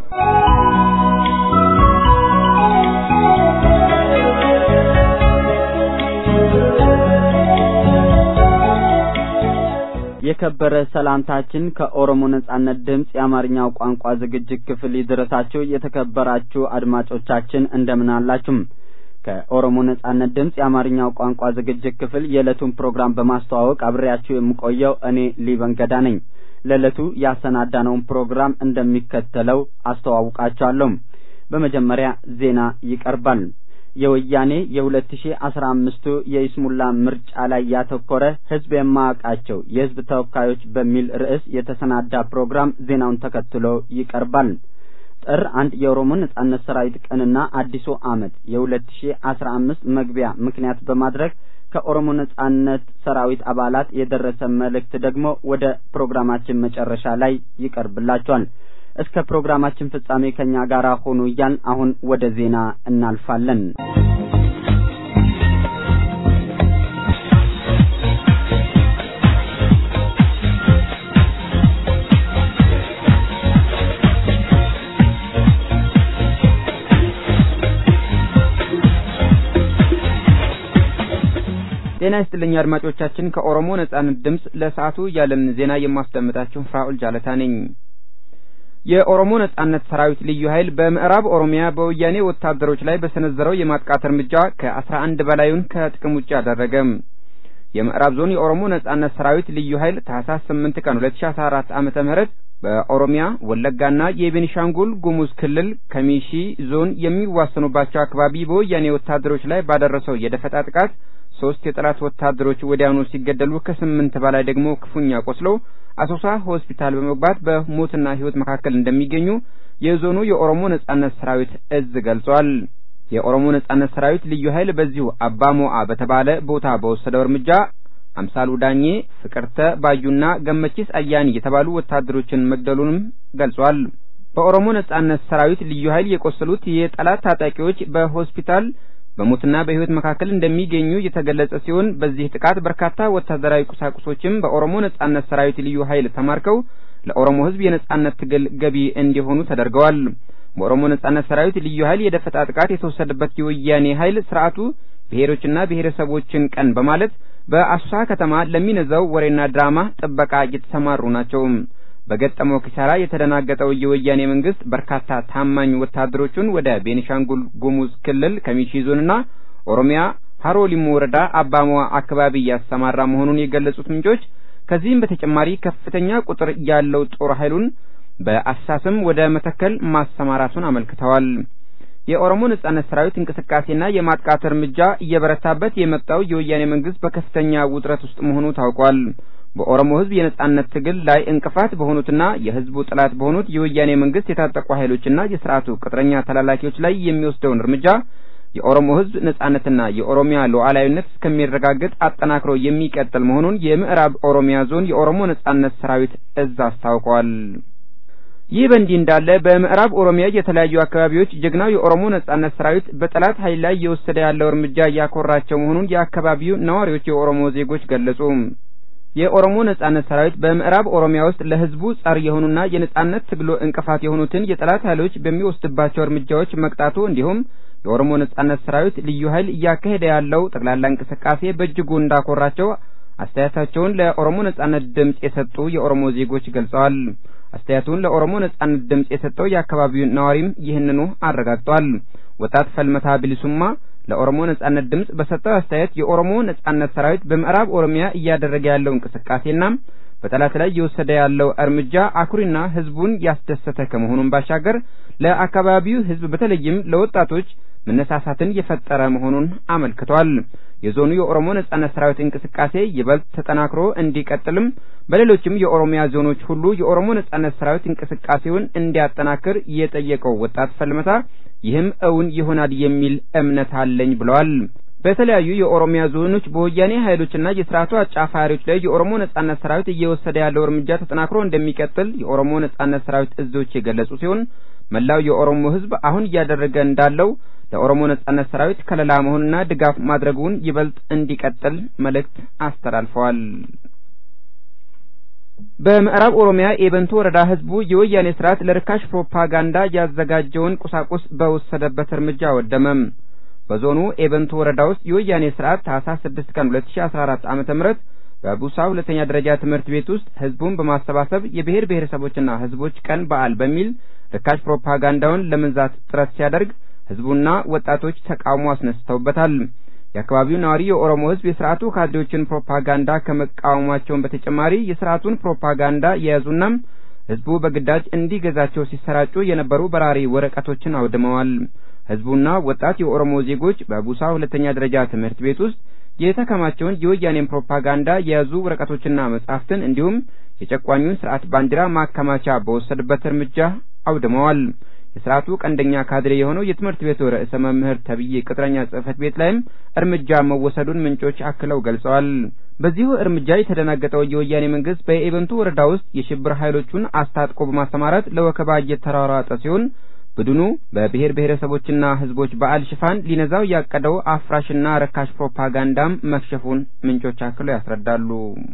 የከበረ ሰላምታችን ከኦሮሞ ነጻነት ድምጽ የአማርኛው ቋንቋ ዝግጅት ክፍል ይድረሳችሁ። የተከበራችሁ አድማጮቻችን እንደምን አላችሁ? ከኦሮሞ ነጻነት ድምጽ የአማርኛው ቋንቋ ዝግጅት ክፍል የዕለቱን ፕሮግራም በማስተዋወቅ አብሬያችሁ የምቆየው እኔ ሊበንገዳ ነኝ። ለዕለቱ ያሰናዳነውን ፕሮግራም እንደሚከተለው አስተዋውቃችኋለሁ። በመጀመሪያ ዜና ይቀርባል። የወያኔ የ2015 የኢስሙላ ምርጫ ላይ ያተኮረ ህዝብ የማያውቃቸው የህዝብ ተወካዮች በሚል ርዕስ የተሰናዳ ፕሮግራም ዜናውን ተከትሎ ይቀርባል። ጥር 1 የኦሮሞ ነጻነት ሰራዊት ቀንና አዲሱ ዓመት የ2015 መግቢያ ምክንያት በማድረግ ከኦሮሞ ነጻነት ሰራዊት አባላት የደረሰ መልእክት ደግሞ ወደ ፕሮግራማችን መጨረሻ ላይ ይቀርብላችኋል። እስከ ፕሮግራማችን ፍጻሜ ከኛ ጋር ሆኑ እያልን አሁን ወደ ዜና እናልፋለን። ጤና ይስጥልኝ አድማጮቻችን። ከኦሮሞ ነጻነት ድምጽ ለሰዓቱ ያለን ዜና የማስደምጣችሁ ፍራኦል ጃለታ ነኝ። የኦሮሞ ነጻነት ሰራዊት ልዩ ኃይል በምዕራብ ኦሮሚያ በወያኔ ወታደሮች ላይ በሰነዘረው የማጥቃት እርምጃ ከ11 በላዩን ከጥቅም ውጭ አደረገ። የምዕራብ ዞን የኦሮሞ ነጻነት ሰራዊት ልዩ ኃይል ታህሳስ 8 ቀን 2014 ዓመተ ምህረት በኦሮሚያ ወለጋና የቤኒሻንጉል ጉሙዝ ክልል ከሚሺ ዞን የሚዋሰኑባቸው አካባቢ በወያኔ ወታደሮች ላይ ባደረሰው የደፈጣ ጥቃት 3 የጠላት ወታደሮች ወዲያውኑ ሲገደሉ ከ8 በላይ ደግሞ ክፉኛ ቆስለው አሶሳ ሆስፒታል በመግባት በሞትና ህይወት መካከል እንደሚገኙ የዞኑ የኦሮሞ ነጻነት ሰራዊት እዝ ገልጿል። የኦሮሞ ነጻነት ሰራዊት ልዩ ኃይል በዚሁ አባሞአ በተባለ ቦታ በወሰደው እርምጃ አምሳሉ ዳኜ፣ ፍቅርተ ባዩና ገመቺስ አያኒ የተባሉ ወታደሮችን መግደሉንም ገልጿል። በኦሮሞ ነጻነት ሰራዊት ልዩ ኃይል የቆሰሉት የጠላት ታጣቂዎች በሆስፒታል በሞትና በህይወት መካከል እንደሚገኙ የተገለጸ ሲሆን በዚህ ጥቃት በርካታ ወታደራዊ ቁሳቁሶችም በኦሮሞ ነጻነት ሰራዊት ልዩ ኃይል ተማርከው ለኦሮሞ ህዝብ የነጻነት ትግል ገቢ እንዲሆኑ ተደርገዋል። በኦሮሞ ነጻነት ሰራዊት ልዩ ኃይል የደፈጣ ጥቃት የተወሰደበት የወያኔ ኃይል ስርዓቱ ብሔሮችና ብሔረሰቦችን ቀን በማለት በአሶሳ ከተማ ለሚነዛው ወሬና ድራማ ጥበቃ እየተሰማሩ ናቸው። በገጠመው ኪሳራ የተደናገጠው የወያኔ መንግስት በርካታ ታማኝ ወታደሮቹን ወደ ቤኒሻንጉል ጉሙዝ ክልል ከሚሺ ዞንና ኦሮሚያ ሀሮ ሊሙ ወረዳ አባሞአ አካባቢ ያሰማራ መሆኑን የገለጹት ምንጮች ከዚህም በተጨማሪ ከፍተኛ ቁጥር ያለው ጦር ኃይሉን በአሳስም ወደ መተከል ማሰማራቱን አመልክተዋል። የኦሮሞ ነጻነት ሰራዊት እንቅስቃሴና የማጥቃት እርምጃ እየበረታበት የመጣው የወያኔ መንግስት በከፍተኛ ውጥረት ውስጥ መሆኑ ታውቋል። በኦሮሞ ህዝብ የነጻነት ትግል ላይ እንቅፋት በሆኑትና የህዝቡ ጠላት በሆኑት የወያኔ መንግስት የታጠቁ ኃይሎችና የሥርዓቱ ቅጥረኛ ተላላኪዎች ላይ የሚወስደውን እርምጃ የኦሮሞ ህዝብ ነጻነትና የኦሮሚያ ሉዓላዊነት እስከሚረጋገጥ አጠናክሮ የሚቀጥል መሆኑን የምዕራብ ኦሮሚያ ዞን የኦሮሞ ነጻነት ሰራዊት እዝ አስታውቋል። ይህ በእንዲህ እንዳለ በምዕራብ ኦሮሚያ የተለያዩ አካባቢዎች ጀግናው የኦሮሞ ነጻነት ሰራዊት በጠላት ኃይል ላይ እየወሰደ ያለው እርምጃ ያኮራቸው መሆኑን የአካባቢው ነዋሪዎች የኦሮሞ ዜጎች ገለጹ። የኦሮሞ ነጻነት ሰራዊት በምዕራብ ኦሮሚያ ውስጥ ለህዝቡ ጸር የሆኑና የነጻነት ትግሉ እንቅፋት የሆኑትን የጠላት ኃይሎች በሚወስድባቸው እርምጃዎች መቅጣቱ እንዲሁም የኦሮሞ ነጻነት ሰራዊት ልዩ ኃይል እያካሄደ ያለው ጠቅላላ እንቅስቃሴ በእጅጉ እንዳኮራቸው አስተያየታቸውን ለኦሮሞ ነጻነት ድምጽ የሰጡ የኦሮሞ ዜጎች ገልጸዋል። አስተያየቱን ለኦሮሞ ነጻነት ድምጽ የሰጠው የአካባቢው ነዋሪም ይህንኑ አረጋግጧል። ወጣት ፈልመታ ቢልሱማ ለኦሮሞ ነጻነት ድምጽ በሰጠው አስተያየት የኦሮሞ ነጻነት ሰራዊት በምዕራብ ኦሮሚያ እያደረገ ያለው እንቅስቃሴና በጠላት ላይ እየወሰደ ያለው እርምጃ አኩሪና ህዝቡን ያስደሰተ ከመሆኑም ባሻገር ለአካባቢው ህዝብ በተለይም ለወጣቶች መነሳሳትን የፈጠረ መሆኑን አመልክቷል። የዞኑ የኦሮሞ ነጻነት ሰራዊት እንቅስቃሴ ይበልጥ ተጠናክሮ እንዲቀጥልም በሌሎችም የኦሮሚያ ዞኖች ሁሉ የኦሮሞ ነጻነት ሰራዊት እንቅስቃሴውን እንዲያጠናክር የጠየቀው ወጣት ፈልመታ ይህም እውን ይሆናል የሚል እምነት አለኝ ብለዋል። በተለያዩ የኦሮሚያ ዞኖች በወያኔ ኃይሎችና የሥርዓቱ አጫፋሪዎች ላይ የኦሮሞ ነጻነት ሰራዊት እየወሰደ ያለው እርምጃ ተጠናክሮ እንደሚቀጥል የኦሮሞ ነጻነት ሰራዊት እዞች የገለጹ ሲሆን መላው የኦሮሞ ህዝብ አሁን እያደረገ እንዳለው ለኦሮሞ ነጻነት ሰራዊት ከለላ መሆንና ድጋፍ ማድረጉን ይበልጥ እንዲቀጥል መልእክት አስተላልፈዋል። በምዕራብ ኦሮሚያ ኤበንቱ ወረዳ ህዝቡ የወያኔ ስርዓት ለርካሽ ፕሮፓጋንዳ ያዘጋጀውን ቁሳቁስ በወሰደበት እርምጃ ወደመም። በዞኑ ኤበንቱ ወረዳ ውስጥ የወያኔ ስርዓት ታህሳስ 6 ቀን 2014 ዓ.ም በቡሳ ሁለተኛ ደረጃ ትምህርት ቤት ውስጥ ህዝቡን በማሰባሰብ የብሔር ብሔረሰቦችና ህዝቦች ቀን በዓል በሚል ርካሽ ፕሮፓጋንዳውን ለመንዛት ጥረት ሲያደርግ ህዝቡና ወጣቶች ተቃውሞ አስነስተውበታል። የአካባቢው ነዋሪ የኦሮሞ ህዝብ የሥርዓቱ ካድሬዎችን ፕሮፓጋንዳ ከመቃወማቸው በተጨማሪ የሥርዓቱን ፕሮፓጋንዳ የያዙና ህዝቡ በግዳጅ እንዲገዛቸው ሲሰራጩ የነበሩ በራሪ ወረቀቶችን አውድመዋል። ህዝቡና ወጣት የኦሮሞ ዜጎች በቡሳ ሁለተኛ ደረጃ ትምህርት ቤት ውስጥ የተከማቸውን የወያኔን ፕሮፓጋንዳ የያዙ ወረቀቶችና መጻሕፍትን እንዲሁም የጨቋኙን ስርዓት ባንዲራ ማከማቻ በወሰዱበት እርምጃ አውድመዋል። የሥርዓቱ ቀንደኛ ካድሬ የሆነው የትምህርት ቤቱ ርዕሰ መምህር ተብዬ ቅጥረኛ ጽሕፈት ቤት ላይም እርምጃ መወሰዱን ምንጮች አክለው ገልጸዋል። በዚሁ እርምጃ የተደናገጠው የወያኔ መንግስት በኤበንቱ ወረዳ ውስጥ የሽብር ኃይሎቹን አስታጥቆ በማሰማራት ለወከባ እየተራራጠ ሲሆን ቡድኑ በብሔር ብሔረሰቦችና ህዝቦች በዓል ሽፋን ሊነዛው ያቀደው አፍራሽና ረካሽ ፕሮፓጋንዳም መክሸፉን ምንጮች አክለው ያስረዳሉ።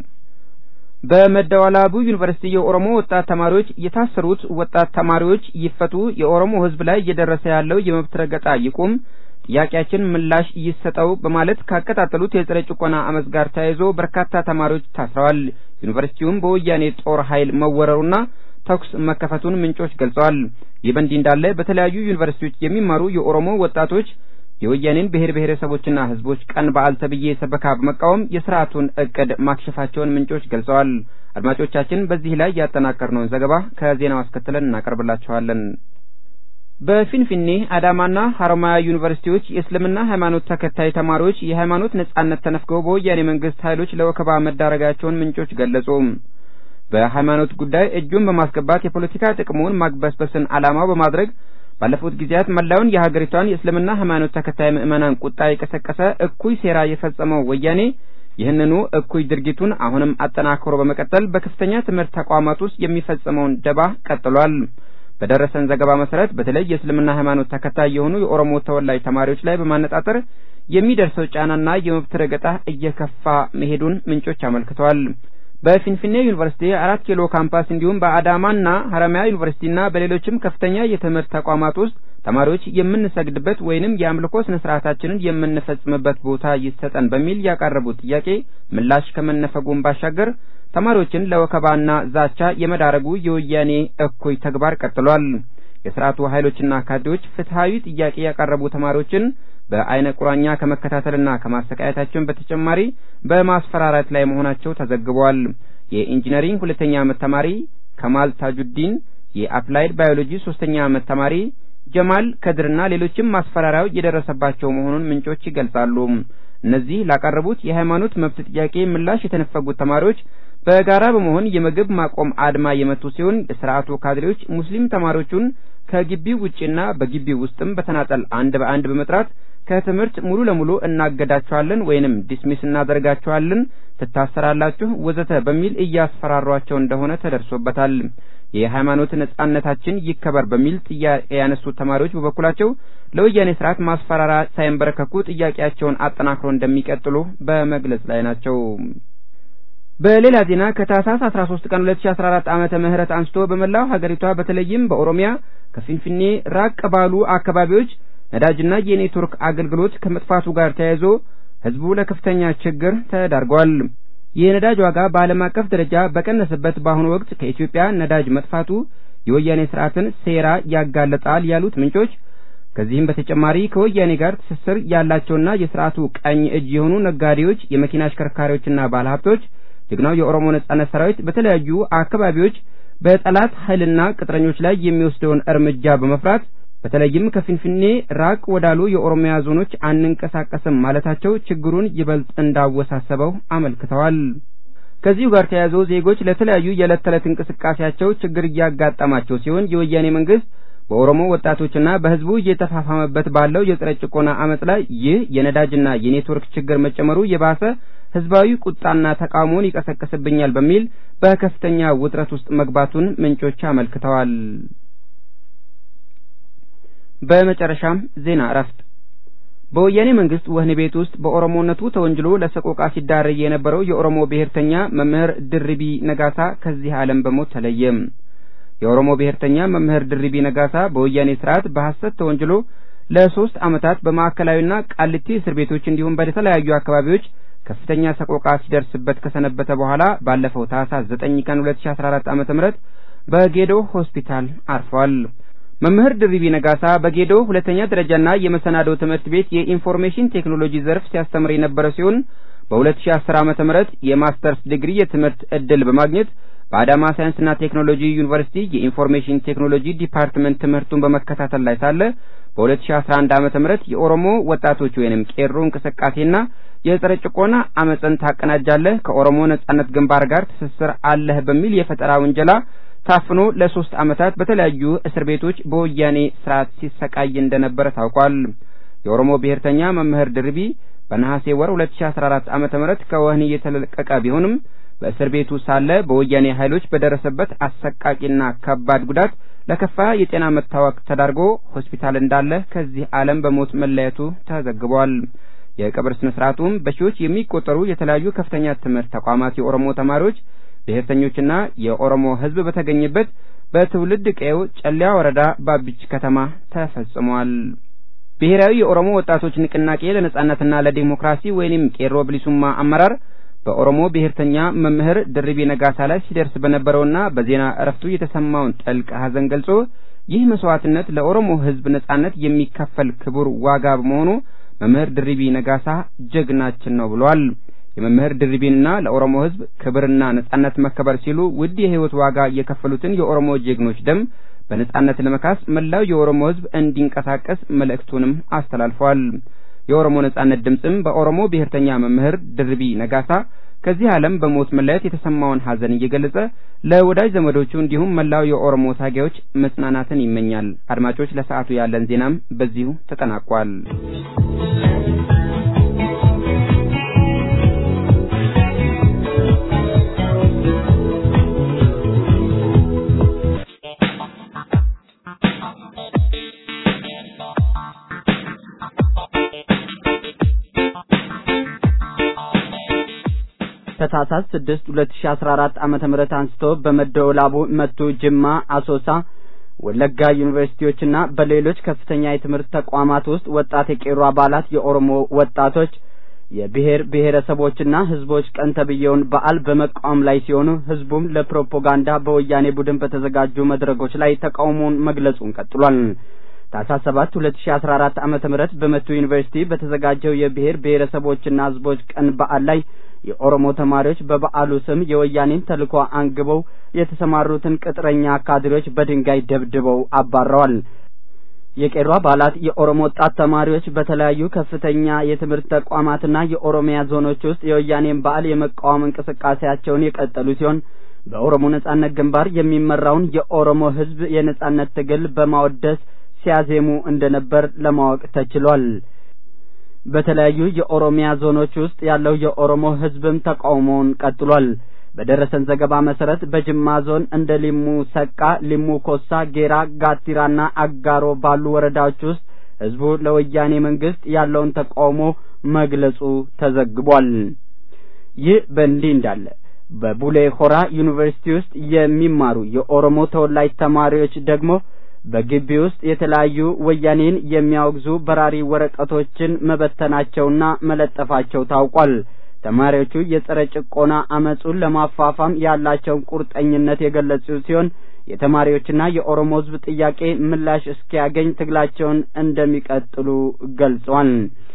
በመደወላቡ ዩኒቨርሲቲ የኦሮሞ ወጣት ተማሪዎች የታሰሩት ወጣት ተማሪዎች ይፈቱ፣ የኦሮሞ ህዝብ ላይ እየደረሰ ያለው የመብት ረገጣ ይቁም፣ ጥያቄያችን ምላሽ ይሰጠው በማለት ካቀጣጠሉት የጸረ ጭቆና አመጽ ጋር ተያይዞ በርካታ ተማሪዎች ታስረዋል። ዩኒቨርሲቲውም በወያኔ ጦር ኃይል መወረሩና ተኩስ መከፈቱን ምንጮች ገልጸዋል። ይህ በእንዲህ እንዳለ በተለያዩ ዩኒቨርሲቲዎች የሚማሩ የኦሮሞ ወጣቶች የወያኔን ብሔር ብሔረሰቦችና ህዝቦች ቀን በዓል ተብዬ ሰበካ በመቃወም የሥርዓቱን እቅድ ማክሸፋቸውን ምንጮች ገልጸዋል። አድማጮቻችን በዚህ ላይ ያጠናቀርነውን ዘገባ ከዜናው አስከትለን እናቀርብላችኋለን። በፊንፊኔ አዳማና ሐረማያ ዩኒቨርሲቲዎች የእስልምና ሃይማኖት ተከታይ ተማሪዎች የሃይማኖት ነጻነት ተነፍገው በወያኔ መንግስት ኃይሎች ለወከባ መዳረጋቸውን ምንጮች ገለጹ። በሃይማኖት ጉዳይ እጁን በማስገባት የፖለቲካ ጥቅሙን ማግበስበስን ዓላማው በማድረግ ባለፉት ጊዜያት መላውን የሀገሪቷን የእስልምና ሃይማኖት ተከታይ ምዕመናን ቁጣ የቀሰቀሰ እኩይ ሴራ የፈጸመው ወያኔ ይህንኑ እኩይ ድርጊቱን አሁንም አጠናክሮ በመቀጠል በከፍተኛ ትምህርት ተቋማት ውስጥ የሚፈጸመውን ደባ ቀጥሏል። በደረሰን ዘገባ መሰረት በተለይ የእስልምና ሃይማኖት ተከታይ የሆኑ የኦሮሞ ተወላጅ ተማሪዎች ላይ በማነጣጠር የሚደርሰው ጫናና የመብት ረገጣ እየከፋ መሄዱን ምንጮች አመልክተዋል። በፊንፊኔ ዩኒቨርሲቲ 4 ኪሎ ካምፓስ እንዲሁም በአዳማና ሐረማያ ዩኒቨርሲቲና በሌሎችም ከፍተኛ የትምህርት ተቋማት ውስጥ ተማሪዎች የምንሰግድበት ወይንም የአምልኮ ስነ ስርዓታችንን የምንፈጽምበት ቦታ ይሰጠን በሚል ያቀረቡት ጥያቄ ምላሽ ከመነፈጉም ባሻገር ተማሪዎችን ለወከባና ዛቻ የመዳረጉ የወያኔ እኩይ ተግባር ቀጥሏል። የሥርዓቱ ኃይሎችና ካድሬዎች ፍትሃዊ ጥያቄ ያቀረቡ ተማሪዎችን በአይነ ቁራኛ ከመከታተልና ከማሰቃየታቸው በተጨማሪ በማስፈራራት ላይ መሆናቸው ተዘግቧል። የኢንጂነሪንግ ሁለተኛ ዓመት ተማሪ ከማል ታጁዲን፣ የአፕላይድ ባዮሎጂ 3ኛ ዓመት ተማሪ ጀማል ከድርና ሌሎችም ማስፈራሪያው እየደረሰባቸው መሆኑን ምንጮች ይገልጻሉ። እነዚህ ላቀረቡት የሃይማኖት መብት ጥያቄ ምላሽ የተነፈጉት ተማሪዎች በጋራ በመሆን የምግብ ማቆም አድማ የመቱ ሲሆን የሥርዓቱ ካድሬዎች ሙስሊም ተማሪዎቹን ከግቢው ውጪና በግቢው ውስጥም በተናጠል አንድ በአንድ በመጥራት ከትምህርት ሙሉ ለሙሉ እናገዳቸዋለን ወይንም ዲስሚስ እናደርጋቸዋለን፣ ትታሰራላችሁ ወዘተ በሚል እያስፈራሯቸው እንደሆነ ተደርሶበታል። የሃይማኖት ነጻነታችን ይከበር በሚል ጥያቄ ያነሱት ተማሪዎች በበኩላቸው ለወያኔ ስርዓት ማስፈራራ ሳይንበረከኩ ጥያቄያቸውን አጠናክሮ እንደሚቀጥሉ በመግለጽ ላይ ናቸው። በሌላ ዜና ከታህሳስ 13 ቀን 2014 ዓመተ ምህረት አንስቶ በመላው ሀገሪቷ በተለይም በኦሮሚያ ከፊንፊኔ ራቅ ባሉ አካባቢዎች ነዳጅና የኔትወርክ አገልግሎት ከመጥፋቱ ጋር ተያይዞ ህዝቡ ለከፍተኛ ችግር ተዳርጓል። የነዳጅ ዋጋ በዓለም አቀፍ ደረጃ በቀነሰበት በአሁኑ ወቅት ከኢትዮጵያ ነዳጅ መጥፋቱ የወያኔ ስርዓትን ሴራ ያጋለጣል ያሉት ምንጮች ከዚህም በተጨማሪ ከወያኔ ጋር ትስስር ያላቸውና የስርዓቱ ቀኝ እጅ የሆኑ ነጋዴዎች፣ የመኪና አሽከርካሪዎችና ባለሀብቶች ጀግናው የኦሮሞ ነጻነት ሰራዊት በተለያዩ አካባቢዎች በጠላት ኃይልና ቅጥረኞች ላይ የሚወስደውን እርምጃ በመፍራት በተለይም ከፊንፊኔ ራቅ ወዳሉ የኦሮሚያ ዞኖች አንንቀሳቀስም ማለታቸው ችግሩን ይበልጥ እንዳወሳሰበው አመልክተዋል። ከዚሁ ጋር ተያይዞ ዜጎች ለተለያዩ የዕለት ተዕለት እንቅስቃሴያቸው ችግር እያጋጠማቸው ሲሆን የወያኔ መንግስት በኦሮሞ ወጣቶችና በህዝቡ እየተፋፋመበት ባለው የጸረ ጭቆና አመጽ ላይ ይህ የነዳጅና የኔትወርክ ችግር መጨመሩ የባሰ ህዝባዊ ቁጣና ተቃውሞን ይቀሰቅስብኛል በሚል በከፍተኛ ውጥረት ውስጥ መግባቱን ምንጮች አመልክተዋል። በመጨረሻም ዜና እረፍት። በወያኔ መንግስት ወህኒ ቤት ውስጥ በኦሮሞነቱ ተወንጅሎ ለሰቆቃ ሲዳረግ የነበረው የኦሮሞ ብሔርተኛ መምህር ድርቢ ነጋሳ ከዚህ ዓለም በሞት ተለየ። የኦሮሞ ብሔርተኛ መምህር ድርቢ ነጋሳ በወያኔ ስርዓት በሐሰት ተወንጅሎ ለ3 ዓመታት በማዕከላዊና ቃሊቲ እስር ቤቶች እንዲሁም በተለያዩ አካባቢዎች ከፍተኛ ሰቆቃ ሲደርስበት ከሰነበተ በኋላ ባለፈው ታህሳስ 9 ቀን 2014 ዓ.ም በጌዶ ሆስፒታል አርፏል። መምህር ድርቢ ነጋሳ በጌዶ ሁለተኛ ደረጃና የመሰናዶ ትምህርት ቤት የኢንፎርሜሽን ቴክኖሎጂ ዘርፍ ሲያስተምር የነበረ ሲሆን በ2010 ዓ.ም የማስተርስ ዲግሪ የትምህርት ዕድል በማግኘት በአዳማ ሳይንስና ቴክኖሎጂ ዩኒቨርሲቲ የኢንፎርሜሽን ቴክኖሎጂ ዲፓርትመንት ትምህርቱን በመከታተል ላይ ሳለ በ2011 ዓ.ም የኦሮሞ ወጣቶች ወይንም ቄሮ እንቅስቃሴና የጸረ ጭቆና አመጽን ታቀናጃለህ ከኦሮሞ ነጻነት ግንባር ጋር ትስስር አለህ በሚል የፈጠራ ወንጀላ ታፍኖ ለ3 ዓመታት በተለያዩ እስር ቤቶች በወያኔ ስርዓት ሲሰቃይ እንደነበረ ታውቋል። የኦሮሞ ብሔርተኛ መምህር ድርቢ በነሐሴ ወር 2014 ዓ.ም ከወህኒ የተለቀቀ ቢሆንም በእስር ቤቱ ሳለ በወያኔ ኃይሎች በደረሰበት አሰቃቂና ከባድ ጉዳት ለከፋ የጤና መታወክ ተዳርጎ ሆስፒታል እንዳለ ከዚህ ዓለም በሞት መለየቱ ተዘግቧል። የቀብር ስነ ስርዓቱም በሺዎች የሚቆጠሩ የተለያዩ ከፍተኛ ትምህርት ተቋማት የኦሮሞ ተማሪዎች፣ ብሔርተኞችና የኦሮሞ ሕዝብ በተገኘበት በትውልድ ቀዬው ጨለያ ወረዳ ባቢች ከተማ ተፈጽሟል። ብሔራዊ የኦሮሞ ወጣቶች ንቅናቄ ለነጻነትና ለዲሞክራሲ ወይንም ቄሮ ብሊሱማ አመራር በኦሮሞ ብሔርተኛ መምህር ድርቢ ነጋሳ ላይ ሲደርስ በነበረውና በዜና እረፍቱ የተሰማውን ጥልቅ ሐዘን ገልጾ ይህ መስዋዕትነት ለኦሮሞ ሕዝብ ነጻነት የሚከፈል ክቡር ዋጋ በመሆኑ መምህር ድርቢ ነጋሳ ጀግናችን ነው ብሏል። የመምህር ድርቢንና ለኦሮሞ ሕዝብ ክብርና ነጻነት መከበር ሲሉ ውድ የህይወት ዋጋ የከፈሉትን የኦሮሞ ጀግኖች ደም በነጻነት ለመካስ መላው የኦሮሞ ሕዝብ እንዲንቀሳቀስ መልእክቱንም አስተላልፏል። የኦሮሞ ነጻነት ድምጽም በኦሮሞ ብሔርተኛ መምህር ድርቢ ነጋሳ ከዚህ ዓለም በሞት መለየት የተሰማውን ሐዘን እየገለጸ ለወዳጅ ዘመዶቹ እንዲሁም መላው የኦሮሞ ታጋዮች መጽናናትን ይመኛል። አድማጮች፣ ለሰዓቱ ያለን ዜናም በዚሁ ተጠናቋል። ከታህሳስ 6 2014 ዓመተ ምህረት አንስቶ በመደወላቡ መቱ፣ ጅማ፣ አሶሳ፣ ወለጋ ዩኒቨርሲቲዎችና በሌሎች ከፍተኛ የትምህርት ተቋማት ውስጥ ወጣት የቄሮ አባላት የኦሮሞ ወጣቶች የብሔር ብሔረሰቦችና ህዝቦች ቀን ተብየውን በዓል በመቃወም ላይ ሲሆኑ ህዝቡም ለፕሮፓጋንዳ በወያኔ ቡድን በተዘጋጁ መድረኮች ላይ ተቃውሞውን መግለጹን ቀጥሏል። ታህሳስ 7 2014 ዓመተ ምህረት በመቱ ዩኒቨርሲቲ በተዘጋጀው የብሔር ብሔረሰቦችና ህዝቦች ቀን በዓል ላይ የኦሮሞ ተማሪዎች በበዓሉ ስም የወያኔን ተልዕኮ አንግበው የተሰማሩትን ቅጥረኛ ካድሬዎች በድንጋይ ደብድበው አባረዋል። የቄሮ አባላት የኦሮሞ ወጣት ተማሪዎች በተለያዩ ከፍተኛ የትምህርት ተቋማትና የኦሮሚያ ዞኖች ውስጥ የወያኔን በዓል የመቃወም እንቅስቃሴያቸውን የቀጠሉ ሲሆን በኦሮሞ ነጻነት ግንባር የሚመራውን የኦሮሞ ሕዝብ የነጻነት ትግል በማወደስ ሲያዜሙ እንደነበር ለማወቅ ተችሏል። በተለያዩ የኦሮሚያ ዞኖች ውስጥ ያለው የኦሮሞ ሕዝብም ተቃውሞውን ቀጥሏል። በደረሰን ዘገባ መሰረት በጅማ ዞን እንደ ሊሙ ሰቃ፣ ሊሙ ኮሳ፣ ጌራ፣ ጋቲራና አጋሮ ባሉ ወረዳዎች ውስጥ ህዝቡ ለወያኔ መንግስት ያለውን ተቃውሞ መግለጹ ተዘግቧል። ይህ በእንዲህ እንዳለ በቡሌ ሆራ ዩኒቨርሲቲ ውስጥ የሚማሩ የኦሮሞ ተወላጅ ተማሪዎች ደግሞ በግቢ ውስጥ የተለያዩ ወያኔን የሚያወግዙ በራሪ ወረቀቶችን መበተናቸውና መለጠፋቸው ታውቋል። ተማሪዎቹ የጸረ ጭቆና አመጹን ለማፋፋም ያላቸውን ቁርጠኝነት የገለጹ ሲሆን የተማሪዎችና የኦሮሞ ህዝብ ጥያቄ ምላሽ እስኪያገኝ ትግላቸውን እንደሚቀጥሉ ገልጸዋል።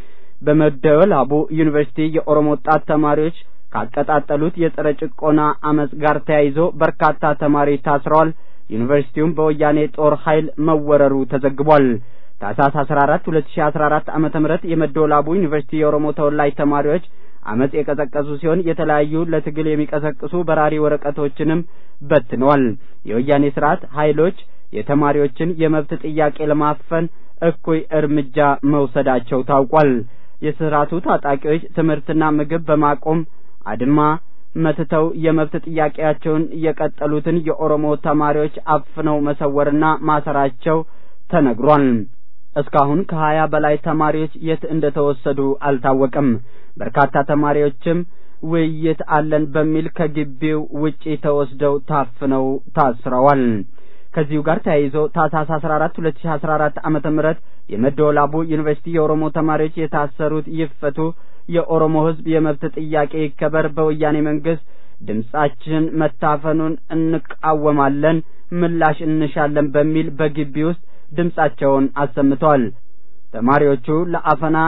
በመደወላቡ ዩኒቨርሲቲ የኦሮሞ ወጣት ተማሪዎች ካቀጣጠሉት የጸረ ጭቆና አመጽ ጋር ተያይዞ በርካታ ተማሪዎች ታስረዋል። ዩኒቨርሲቲውም በወያኔ ጦር ኃይል መወረሩ ተዘግቧል። ታህሳስ 14 2014 ዓመተ ምህረት የመደወላቡ ዩኒቨርሲቲ የኦሮሞ ተወላጅ ተማሪዎች አመጽ የቀሰቀሱ ሲሆን የተለያዩ ለትግል የሚቀሰቅሱ በራሪ ወረቀቶችንም በትነዋል። የወያኔ ስርዓት ኃይሎች የተማሪዎችን የመብት ጥያቄ ለማፈን እኩይ እርምጃ መውሰዳቸው ታውቋል። የስርዓቱ ታጣቂዎች ትምህርትና ምግብ በማቆም አድማ መትተው የመብት ጥያቄያቸውን የቀጠሉትን የኦሮሞ ተማሪዎች አፍነው መሰወርና ማሰራቸው ተነግሯል። እስካሁን ከ20 በላይ ተማሪዎች የት እንደተወሰዱ አልታወቀም። በርካታ ተማሪዎችም ውይይት አለን በሚል ከግቢው ውጪ ተወስደው ታፍነው ታስረዋል። ከዚሁ ጋር ተያይዞ ታህሳስ 14 2014 ዓመተ ምህረት የመደወላቡ ዩኒቨርሲቲ የኦሮሞ ተማሪዎች የታሰሩት ይፈቱ፣ የኦሮሞ ህዝብ የመብት ጥያቄ ይከበር፣ በወያኔ መንግስት ድምጻችን መታፈኑን እንቃወማለን፣ ምላሽ እንሻለን በሚል በግቢ ውስጥ ድምጻቸውን አሰምተዋል። ተማሪዎቹ ለአፈና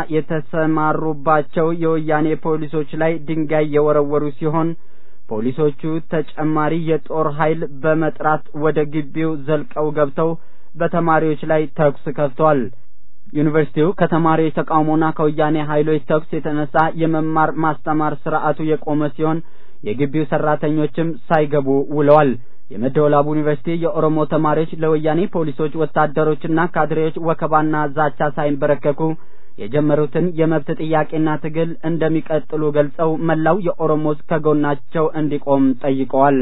የተሰማሩባቸው የወያኔ ፖሊሶች ላይ ድንጋይ የወረወሩ ሲሆን ፖሊሶቹ ተጨማሪ የጦር ኃይል በመጥራት ወደ ግቢው ዘልቀው ገብተው በተማሪዎች ላይ ተኩስ ከፍተዋል። ዩኒቨርሲቲው ከተማሪዎች ተቃውሞና ከወያኔ ኃይሎች ተኩስ የተነሳ የመማር ማስተማር ስርዓቱ የቆመ ሲሆን የግቢው ሰራተኞችም ሳይገቡ ውለዋል። የመደወላቡ ዩኒቨርሲቲ የኦሮሞ ተማሪዎች ለወያኔ ፖሊሶች፣ ወታደሮችና ካድሬዎች ወከባና ዛቻ ሳይንበረከኩ የጀመሩትን የመብት ጥያቄና ትግል እንደሚቀጥሉ ገልጸው መላው የኦሮሞ ከጎናቸው እንዲቆም ጠይቀዋል።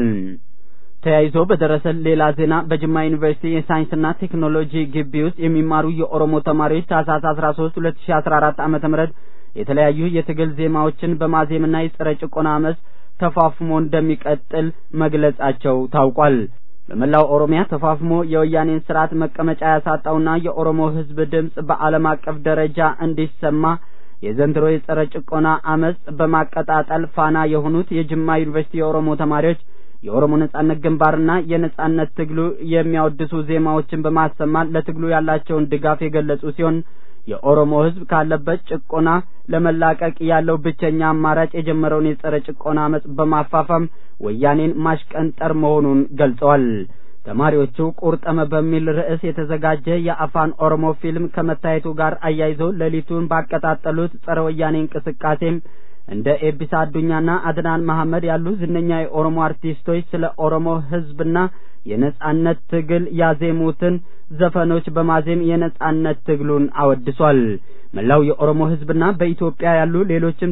ተያይዞ በደረሰን ሌላ ዜና በጅማ ዩኒቨርሲቲ የሳይንስና ቴክኖሎጂ ግቢ ውስጥ የሚማሩ የኦሮሞ ተማሪዎች ታህሳስ 13 2014 ዓመተ ምህረት የተለያዩ የትግል ዜማዎችን በማዜምና የጸረ ጭቆና አመጽ ተፋፍሞ እንደሚቀጥል መግለጻቸው ታውቋል። በመላው ኦሮሚያ ተፋፍሞ የወያኔን ስርዓት መቀመጫ ያሳጣውና የኦሮሞ ህዝብ ድምጽ በዓለም አቀፍ ደረጃ እንዲሰማ የዘንድሮ የጸረ ጭቆና አመጽ በማቀጣጠል ፋና የሆኑት የጅማ ዩኒቨርሲቲ የኦሮሞ ተማሪዎች የኦሮሞ ነጻነት ግንባርና የነጻነት ትግሉ የሚያወድሱ ዜማዎችን በማሰማት ለትግሉ ያላቸውን ድጋፍ የገለጹ ሲሆን የኦሮሞ ህዝብ ካለበት ጭቆና ለመላቀቅ ያለው ብቸኛ አማራጭ የጀመረውን የጸረ ጭቆና አመጽ በማፋፋም ወያኔን ማሽቀንጠር መሆኑን ገልጸዋል። ተማሪዎቹ ቁርጠመ በሚል ርዕስ የተዘጋጀ የአፋን ኦሮሞ ፊልም ከመታየቱ ጋር አያይዘው ሌሊቱን ባቀጣጠሉት ጸረ ወያኔ እንቅስቃሴም እንደ ኤቢሳ አዱኛና አድናን መሐመድ ያሉ ዝነኛ የኦሮሞ አርቲስቶች ስለ ኦሮሞ ህዝብና የነጻነት ትግል ያዜሙትን ዘፈኖች በማዜም የነጻነት ትግሉን አወድሷል። መላው የኦሮሞ ህዝብና በኢትዮጵያ ያሉ ሌሎችም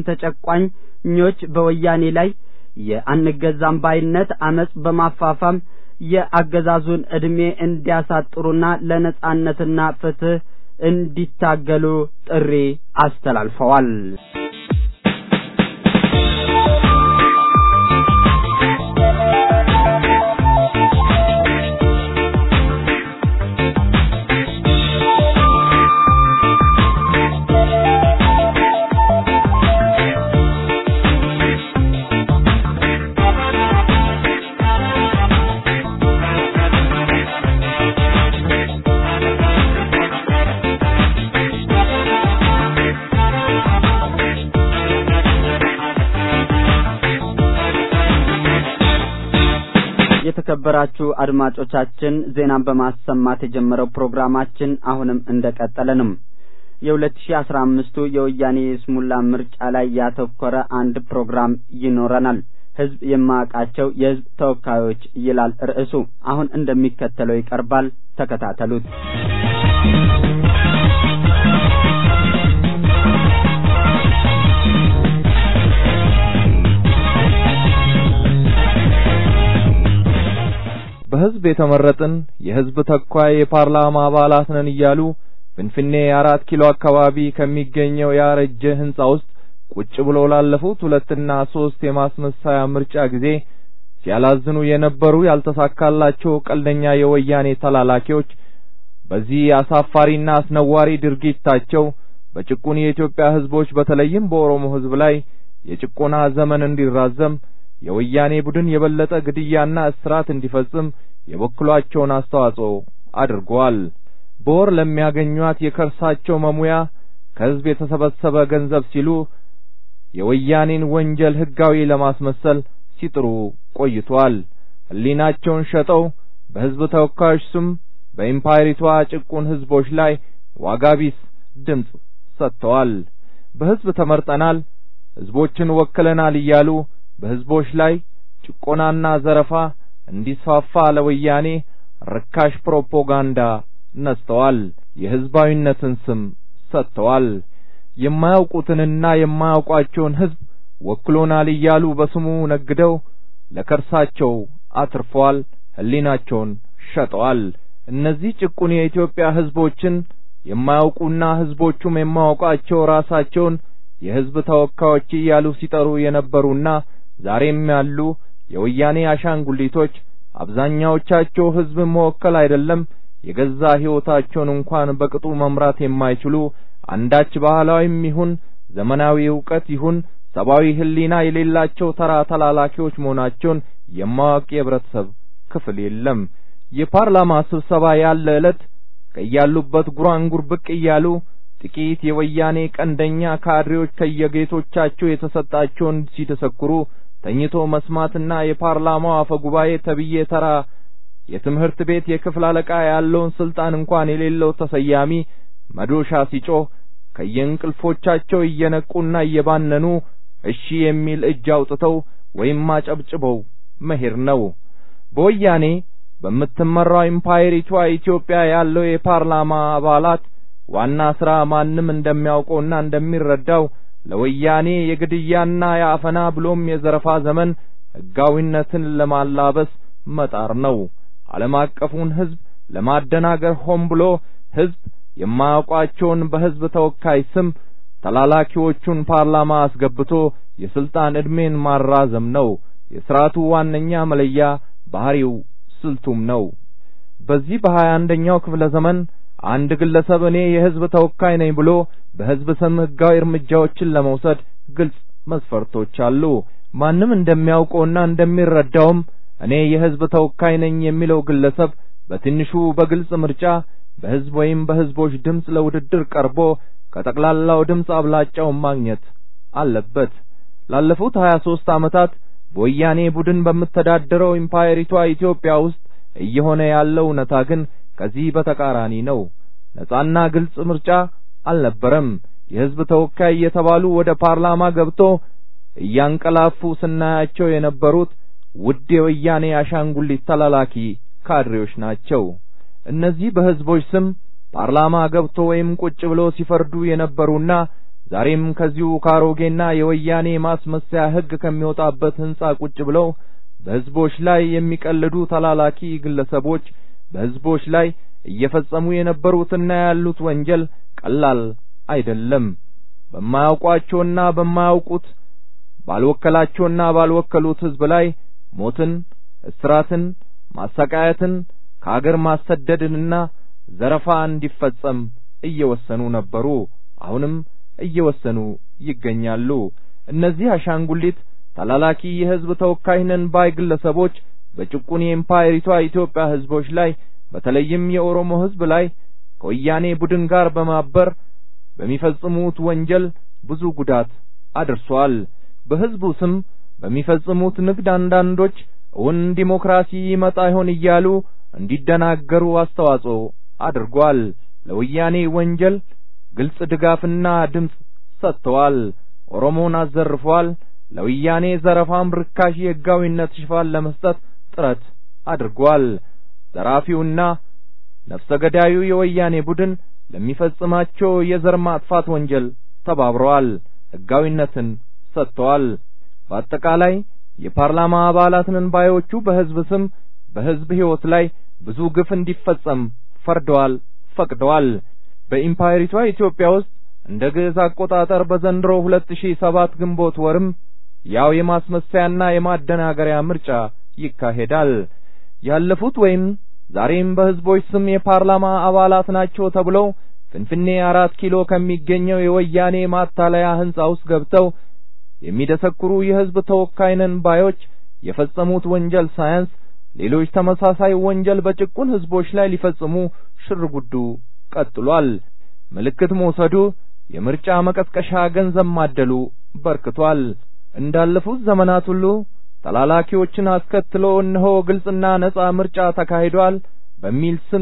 ተጨቋኞች በወያኔ ላይ የአንገዛም ባይነት አመጽ በማፋፋም የአገዛዙን እድሜ እንዲያሳጥሩና ለነጻነትና ፍትህ እንዲታገሉ ጥሪ አስተላልፈዋል። የተከበራችሁ አድማጮቻችን ዜናን በማሰማት የጀመረው ፕሮግራማችን አሁንም እንደቀጠለ ነው። የ2015 የወያኔ ስሙላ ምርጫ ላይ ያተኮረ አንድ ፕሮግራም ይኖረናል። ህዝብ የማያውቃቸው የህዝብ ተወካዮች ይላል ርዕሱ። አሁን እንደሚከተለው ይቀርባል። ተከታተሉት። በህዝብ የተመረጥን የህዝብ ተወካይ የፓርላማ አባላት ነን እያሉ ፍንፍኔ 4 ኪሎ አካባቢ ከሚገኘው ያረጀ ህንጻ ውስጥ ቁጭ ብሎ ላለፉት 2 እና 3 የማስመሰያ ምርጫ ጊዜ ሲያላዝኑ የነበሩ ያልተሳካላቸው ቀልደኛ የወያኔ ተላላኪዎች በዚህ አሳፋሪና አስነዋሪ ድርጊታቸው በጭቁን የኢትዮጵያ ህዝቦች በተለይም በኦሮሞ ህዝብ ላይ የጭቆና ዘመን እንዲራዘም የወያኔ ቡድን የበለጠ ግድያና እስራት እንዲፈጽም የበኩላቸውን አስተዋጽኦ አድርገዋል። በወር ለሚያገኙት የከርሳቸው መሙያ ከህዝብ የተሰበሰበ ገንዘብ ሲሉ የወያኔን ወንጀል ህጋዊ ለማስመሰል ሲጥሩ ቆይቷል። ህሊናቸውን ሸጠው በህዝብ ተወካዮች ስም በኢምፓየሪቷ ጭቁን ህዝቦች ላይ ዋጋቢስ ድምጽ ሰጥተዋል። በህዝብ ተመርጠናል፣ ህዝቦችን ወክለናል እያሉ በህዝቦች ላይ ጭቆናና ዘረፋ እንዲስፋፋ ለወያኔ ርካሽ ፕሮፓጋንዳ ነስተዋል። የህዝባዊነትን ስም ሰጥተዋል። የማያውቁትንና የማያውቋቸውን ህዝብ ወክሎናል እያሉ በስሙ ነግደው ለከርሳቸው አትርፈዋል። ህሊናቸውን ሸጠዋል። እነዚህ ጭቁን የኢትዮጵያ ህዝቦችን የማያውቁና ህዝቦቹም የማያውቋቸው ራሳቸውን የህዝብ ተወካዮች እያሉ ሲጠሩ የነበሩና ዛሬም ያሉ የወያኔ አሻንጉሊቶች አብዛኛዎቻቸው ህዝብ መወከል አይደለም የገዛ ህይወታቸውን እንኳን በቅጡ መምራት የማይችሉ አንዳች ባህላዊም ይሁን ዘመናዊ ዕውቀት ይሁን ሰብአዊ ህሊና የሌላቸው ተራ ተላላኪዎች መሆናቸውን የማያውቅ የህብረተሰብ ክፍል የለም። የፓርላማ ስብሰባ ያለ ዕለት ከያሉበት ጉራንጉር ብቅ እያሉ ጥቂት የወያኔ ቀንደኛ ካድሬዎች ከየጌቶቻቸው የተሰጣቸውን ሲደሰኩሩ ተኝቶ መስማትና የፓርላማው አፈ ጉባኤ ተብዬ ተራ የትምህርት ቤት የክፍል አለቃ ያለውን ስልጣን እንኳን የሌለው ተሰያሚ መዶሻ ሲጮህ ከየእንቅልፎቻቸው እየነቁና እየባነኑ እሺ የሚል እጅ አውጥተው ወይም ማጨብጭበው መሄድ ነው። በወያኔ በምትመራው ኢምፓየሪቷ ኢትዮጵያ ያለው የፓርላማ አባላት ዋና ስራ ማንም እንደሚያውቀውና እንደሚረዳው ለወያኔ የግድያና የአፈና ብሎም የዘረፋ ዘመን ህጋዊነትን ለማላበስ መጣር ነው። ዓለም አቀፉን ህዝብ ለማደናገር ሆን ብሎ ህዝብ የማያውቋቸውን በህዝብ ተወካይ ስም ተላላኪዎቹን ፓርላማ አስገብቶ የስልጣን እድሜን ማራዘም ነው። የሥርዓቱ ዋነኛ መለያ ባህሪው ስልቱም ነው። በዚህ በ21ኛው ክፍለ ዘመን አንድ ግለሰብ እኔ የህዝብ ተወካይ ነኝ ብሎ በህዝብ ስም ህጋዊ እርምጃዎችን ለመውሰድ ግልጽ መስፈርቶች አሉ። ማንም እንደሚያውቀውና እንደሚረዳውም እኔ የህዝብ ተወካይ ነኝ የሚለው ግለሰብ በትንሹ በግልጽ ምርጫ በህዝብ ወይም በህዝቦች ድምጽ ለውድድር ቀርቦ ከጠቅላላው ድምጽ አብላጫውን ማግኘት አለበት። ላለፉት 23 ዓመታት በወያኔ ቡድን በምትተዳደረው ኢምፓየሪቷ ኢትዮጵያ ውስጥ እየሆነ ያለው እውነታ ግን ከዚህ በተቃራኒ ነው። ነጻና ግልጽ ምርጫ አልነበረም። የህዝብ ተወካይ የተባሉ ወደ ፓርላማ ገብቶ እያንቀላፉ ስናያቸው የነበሩት ውድ የወያኔ አሻንጉሊት ተላላኪ ካድሬዎች ናቸው። እነዚህ በህዝቦች ስም ፓርላማ ገብቶ ወይም ቁጭ ብሎ ሲፈርዱ የነበሩና ዛሬም ከዚሁ ካሮጌና የወያኔ ማስመሰያ ህግ ከሚወጣበት ህንጻ ቁጭ ብለው በህዝቦች ላይ የሚቀልዱ ተላላኪ ግለሰቦች በህዝቦች ላይ እየፈጸሙ የነበሩትና ያሉት ወንጀል ቀላል አይደለም። በማያውቋቸውና በማያውቁት ባልወከላቸውና ባልወከሉት ህዝብ ላይ ሞትን፣ እስራትን፣ ማሰቃየትን፣ ከአገር ማሰደድንና ዘረፋ እንዲፈጸም እየወሰኑ ነበሩ። አሁንም እየወሰኑ ይገኛሉ። እነዚህ አሻንጉሊት ተላላኪ የህዝብ ተወካይ ነን ባይ ግለሰቦች በጭቁን የኢምፓየሪቷ ኢትዮጵያ ህዝቦች ላይ በተለይም የኦሮሞ ህዝብ ላይ ከወያኔ ቡድን ጋር በማበር በሚፈጽሙት ወንጀል ብዙ ጉዳት አድርሷል። በህዝቡ ስም በሚፈጽሙት ንግድ አንዳንዶች እውን ዲሞክራሲ ይመጣ ይሆን እያሉ እንዲደናገሩ አስተዋጽኦ አድርጓል። ለወያኔ ወንጀል ግልጽ ድጋፍና ድምጽ ሰጥተዋል። ኦሮሞን አዘርፏል። ለወያኔ ዘረፋም ርካሽ የሕጋዊነት ሽፋን ለመስጠት ጥረት አድርጓል። ዘራፊውና ነፍሰ ገዳዩ የወያኔ ቡድን ለሚፈጽማቸው የዘር ማጥፋት ወንጀል ተባብረዋል። ሕጋዊነትን ሰጥተዋል። በአጠቃላይ የፓርላማ አባላትን ባዮቹ በሕዝብ ስም በሕዝብ ሕይወት ላይ ብዙ ግፍ እንዲፈጸም ፈርደዋል፣ ፈቅደዋል። በኢምፓየሪቷ ኢትዮጵያ ውስጥ እንደ ግዕዝ አቆጣጠር በዘንድሮ 2007 ግንቦት ወርም ያው የማስመሰያና የማደናገሪያ ምርጫ ይካሄዳል። ያለፉት ወይም ዛሬም በሕዝቦች ስም የፓርላማ አባላት ናቸው ተብለው ፍንፍኔ 4 ኪሎ ከሚገኘው የወያኔ ማታለያ ሕንጻ ውስጥ ገብተው የሚደሰክሩ የሕዝብ ተወካይ ነን ባዮች የፈጸሙት ወንጀል ሳያንስ ሌሎች ተመሳሳይ ወንጀል በጭቁን ሕዝቦች ላይ ሊፈጽሙ ሽርጉዱ ቀጥሏል። ምልክት መውሰዱ፣ የምርጫ መቀስቀሻ ገንዘብ ማደሉ በርክቷል። እንዳለፉት ዘመናት ሁሉ ተላላኪዎችን አስከትሎ እነሆ ግልጽና ነጻ ምርጫ ተካሂዷል በሚል ስም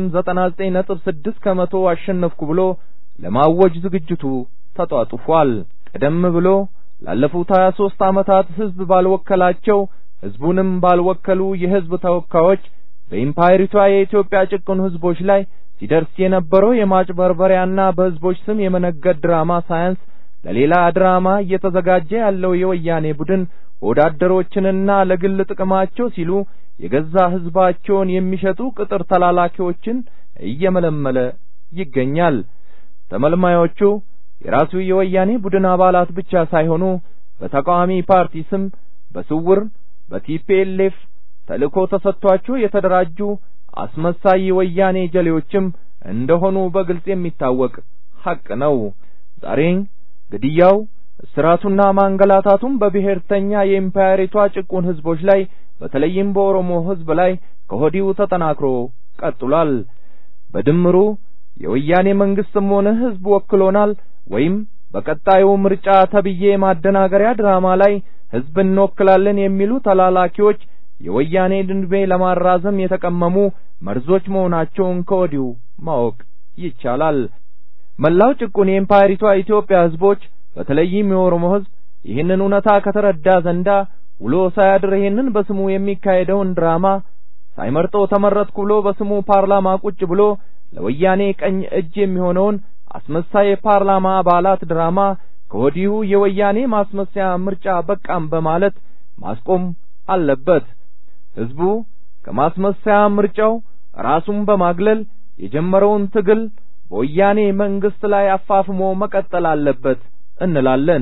99.6 ከመቶ አሸነፍኩ ብሎ ለማወጅ ዝግጅቱ ተጧጡፏል። ቀደም ብሎ ላለፉት 23 ዓመታት ሕዝብ ባልወከላቸው ሕዝቡንም ባልወከሉ የሕዝብ ተወካዮች በኢምፓየሪቷ የኢትዮጵያ ጭቁን ሕዝቦች ላይ ሲደርስ የነበረው የማጭበርበሪያና በሕዝቦች ስም የመነገድ ድራማ ሳያንስ ለሌላ ድራማ እየተዘጋጀ ያለው የወያኔ ቡድን ወዳደሮችንና ለግል ጥቅማቸው ሲሉ የገዛ ሕዝባቸውን የሚሸጡ ቅጥር ተላላኪዎችን እየመለመለ ይገኛል። ተመልማዮቹ የራሱ የወያኔ ቡድን አባላት ብቻ ሳይሆኑ በተቃዋሚ ፓርቲ ስም በስውር በቲፒኤልኤፍ ተልእኮ ተሰጥቷቸው የተደራጁ አስመሳይ ወያኔ ጀሌዎችም እንደሆኑ በግልጽ የሚታወቅ ሐቅ ነው። ዛሬ ግድያው፣ እስራቱና ማንገላታቱም በብሔርተኛ የኢምፓየሪቷ ጭቁን ሕዝቦች ላይ በተለይም በኦሮሞ ሕዝብ ላይ ከሆዲው ተጠናክሮ ቀጥሏል። በድምሩ የወያኔ መንግስትም ሆነ ሕዝብ ወክሎናል ወይም በቀጣዩ ምርጫ ተብዬ ማደናገሪያ ድራማ ላይ ሕዝብን እንወክላለን የሚሉ ተላላኪዎች የወያኔ ድንቤ ለማራዘም የተቀመሙ መርዞች መሆናቸውን ከወዲሁ ማወቅ ይቻላል። መላው ጭቁን የኢምፓየሪቷ ኢትዮጵያ ሕዝቦች በተለይም የኦሮሞ ሕዝብ ይህንን እውነታ ከተረዳ ዘንዳ ውሎ ሳያድር ይህንን በስሙ የሚካሄደውን ድራማ ሳይመርጠው ተመረጥኩ ብሎ በስሙ ፓርላማ ቁጭ ብሎ ለወያኔ ቀኝ እጅ የሚሆነውን አስመሳይ የፓርላማ አባላት ድራማ ከወዲሁ የወያኔ ማስመሰያ ምርጫ በቃም በማለት ማስቆም አለበት። ሕዝቡ ከማስመሰያ ምርጫው ራሱን በማግለል የጀመረውን ትግል በወያኔ መንግስት ላይ አፋፍሞ መቀጠል አለበት እንላለን።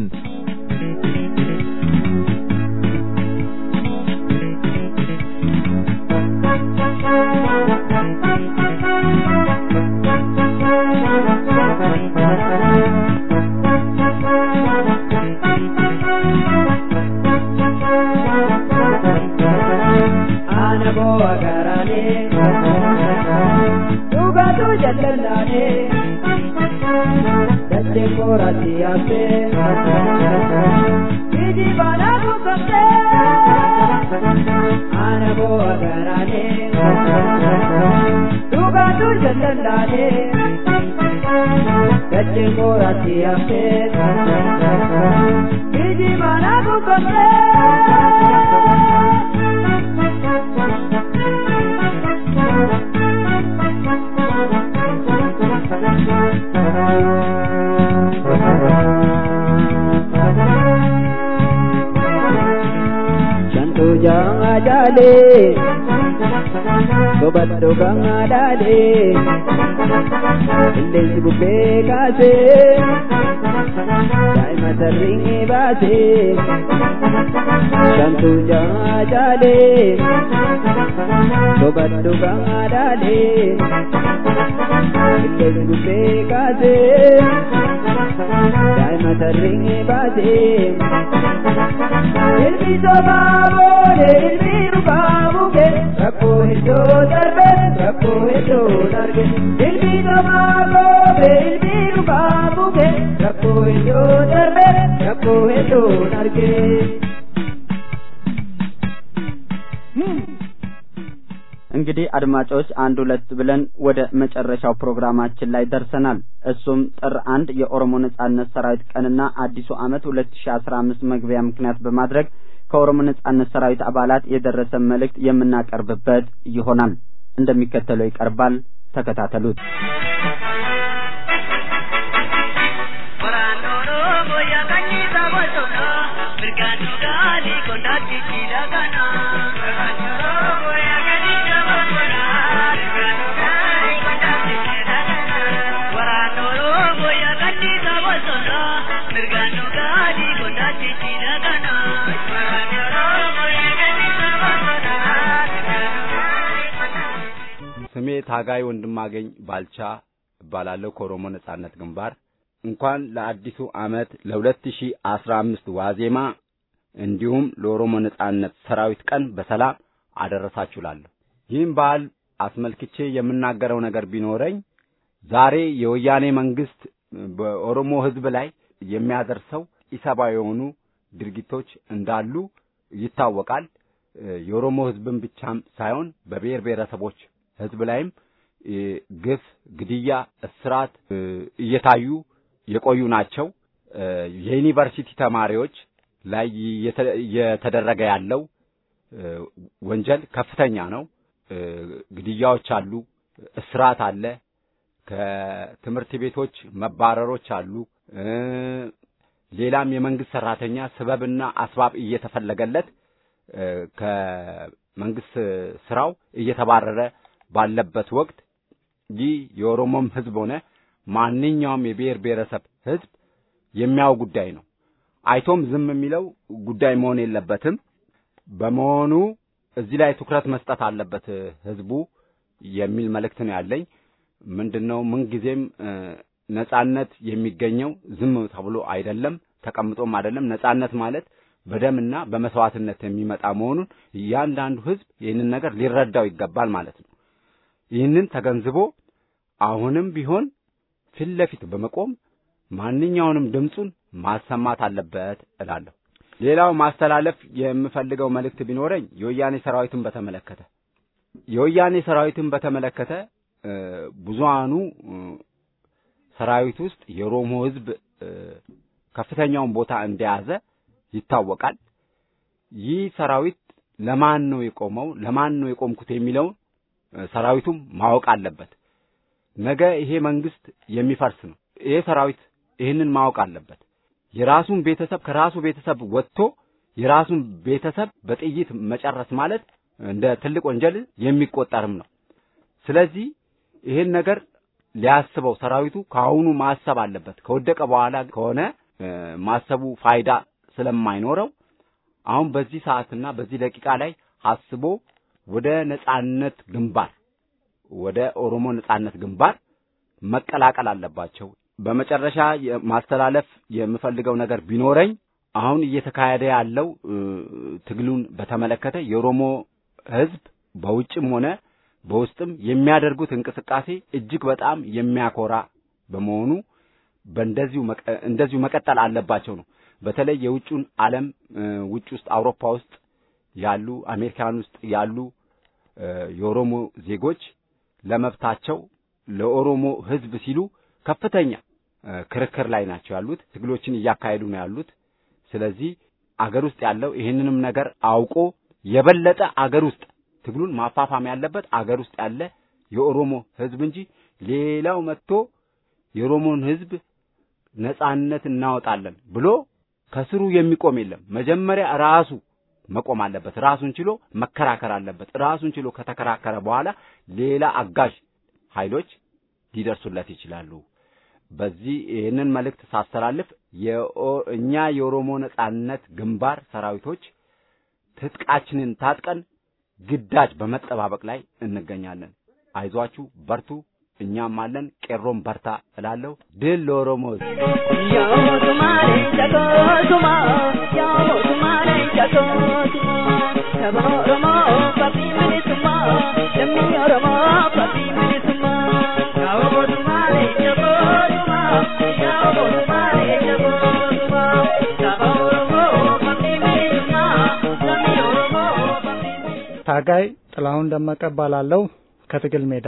Sobaddo gangadale Illesi bubbe kase Daima tarringi base Shantu jajale Sobaddo gangadale Illesi bubbe kase Daima tarringi base Ilmi sobabole ilmi rubabuke Rakko hiddo darbe, rakko hiddo darbe Ilmi sobabole ilmi rubabuke Rakko hiddo darbe, rakko hiddo darbe እንግዲህ አድማጮች አንድ ሁለት ብለን ወደ መጨረሻው ፕሮግራማችን ላይ ደርሰናል። እሱም ጥር 1 የኦሮሞ ነጻነት ሰራዊት ቀንና አዲሱ ዓመት 2015 መግቢያ ምክንያት በማድረግ ከኦሮሞ ነጻነት ሰራዊት አባላት የደረሰ መልእክት የምናቀርብበት ይሆናል። እንደሚከተለው ይቀርባል። ተከታተሉት። ስሜ ታጋይ ወንድማገኝ ባልቻ እባላለሁ ከኦሮሞ ነጻነት ግንባር። እንኳን ለአዲሱ ዓመት ለ2015 ዋዜማ እንዲሁም ለኦሮሞ ነጻነት ሰራዊት ቀን በሰላም አደረሳችሁላለሁ። ይህን በዓል አስመልክቼ የምናገረው ነገር ቢኖረኝ ዛሬ የወያኔ መንግስት በኦሮሞ ህዝብ ላይ የሚያደርሰው ኢሰባዊ የሆኑ ድርጊቶች እንዳሉ ይታወቃል። የኦሮሞ ህዝብን ብቻም ሳይሆን በብሔር ብሔረሰቦች ህዝብ ላይም ግፍ፣ ግድያ፣ እስራት እየታዩ የቆዩ ናቸው። የዩኒቨርሲቲ ተማሪዎች ላይ የተደረገ ያለው ወንጀል ከፍተኛ ነው። ግድያዎች አሉ፣ እስራት አለ፣ ከትምህርት ቤቶች መባረሮች አሉ። ሌላም የመንግስት ሰራተኛ ስበብና አስባብ እየተፈለገለት ከመንግስት ስራው እየተባረረ ባለበት ወቅት ይህ የኦሮሞም ህዝብ ሆነ ማንኛውም የብሔር ብሔረሰብ ህዝብ የሚያው ጉዳይ ነው። አይቶም ዝም የሚለው ጉዳይ መሆን የለበትም። በመሆኑ እዚህ ላይ ትኩረት መስጠት አለበት ህዝቡ የሚል መልእክት ነው ያለኝ። ምንድነው ምን ጊዜም ነጻነት የሚገኘው ዝም ተብሎ አይደለም፣ ተቀምጦም አይደለም። ነጻነት ማለት በደምና በመስዋዕትነት የሚመጣ መሆኑን እያንዳንዱ ህዝብ ይህንን ነገር ሊረዳው ይገባል ማለት ነው። ይህንን ተገንዝቦ አሁንም ቢሆን ፊት ለፊት በመቆም ማንኛውንም ድምጹን ማሰማት አለበት እላለሁ። ሌላው ማስተላለፍ የምፈልገው መልእክት ቢኖረኝ የወያኔ ሰራዊትን በተመለከተ ብዙሃኑ ሰራዊት ውስጥ የኦሮሞ ህዝብ ከፍተኛውን ቦታ እንደያዘ ይታወቃል። ይህ ሰራዊት ለማን ነው የቆመው፣ ለማን ነው የቆምኩት የሚለው ሰራዊቱም ማወቅ አለበት። ነገ ይሄ መንግስት የሚፈርስ ነው። ይሄ ሰራዊት ይህንን ማወቅ አለበት። የራሱን ቤተሰብ ከራሱ ቤተሰብ ወጥቶ የራሱን ቤተሰብ በጥይት መጨረስ ማለት እንደ ትልቅ ወንጀል የሚቆጠርም ነው። ስለዚህ ይሄን ነገር ሊያስበው ሰራዊቱ ካሁኑ ማሰብ አለበት። ከወደቀ በኋላ ከሆነ ማሰቡ ፋይዳ ስለማይኖረው አሁን በዚህ ሰዓትና በዚህ ደቂቃ ላይ አስቦ ወደ ነጻነት ግንባር ወደ ኦሮሞ ነጻነት ግንባር መቀላቀል አለባቸው። በመጨረሻ ማስተላለፍ የምፈልገው ነገር ቢኖረኝ አሁን እየተካሄደ ያለው ትግሉን በተመለከተ የኦሮሞ ህዝብ በውጭም ሆነ በውስጥም የሚያደርጉት እንቅስቃሴ እጅግ በጣም የሚያኮራ በመሆኑ እንደዚሁ መቀጠል አለባቸው ነው። በተለይ የውጭውን ዓለም ውጭ ውስጥ አውሮፓ ውስጥ ያሉ አሜሪካን ውስጥ ያሉ የኦሮሞ ዜጎች ለመብታቸው ለኦሮሞ ህዝብ ሲሉ ከፍተኛ ክርክር ላይ ናቸው ያሉት፣ ትግሎችን እያካሄዱ ነው ያሉት። ስለዚህ አገር ውስጥ ያለው ይሄንንም ነገር አውቆ የበለጠ አገር ውስጥ ትግሉን ማፋፋም ያለበት አገር ውስጥ ያለ የኦሮሞ ህዝብ እንጂ ሌላው መጥቶ የኦሮሞን ህዝብ ነጻነት እናወጣለን ብሎ ከስሩ የሚቆም የለም። መጀመሪያ ራሱ መቆም አለበት፣ ራሱን ችሎ መከራከር አለበት። ራሱን ችሎ ከተከራከረ በኋላ ሌላ አጋዥ ኃይሎች ሊደርሱለት ይችላሉ። በዚህ ይህንን መልእክት ሳስተላልፍ እኛ የኦሮሞ ነጻነት ግንባር ሰራዊቶች ትጥቃችንን ታጥቀን ግዳጅ በመጠባበቅ ላይ እንገኛለን። አይዟችሁ በርቱ፣ እኛም አለን። ቄሮም በርታ እላለሁ። ድል ለኦሮሞ ታጋይ ጥላሁን ደመቀ ባላለው ከትግል ሜዳ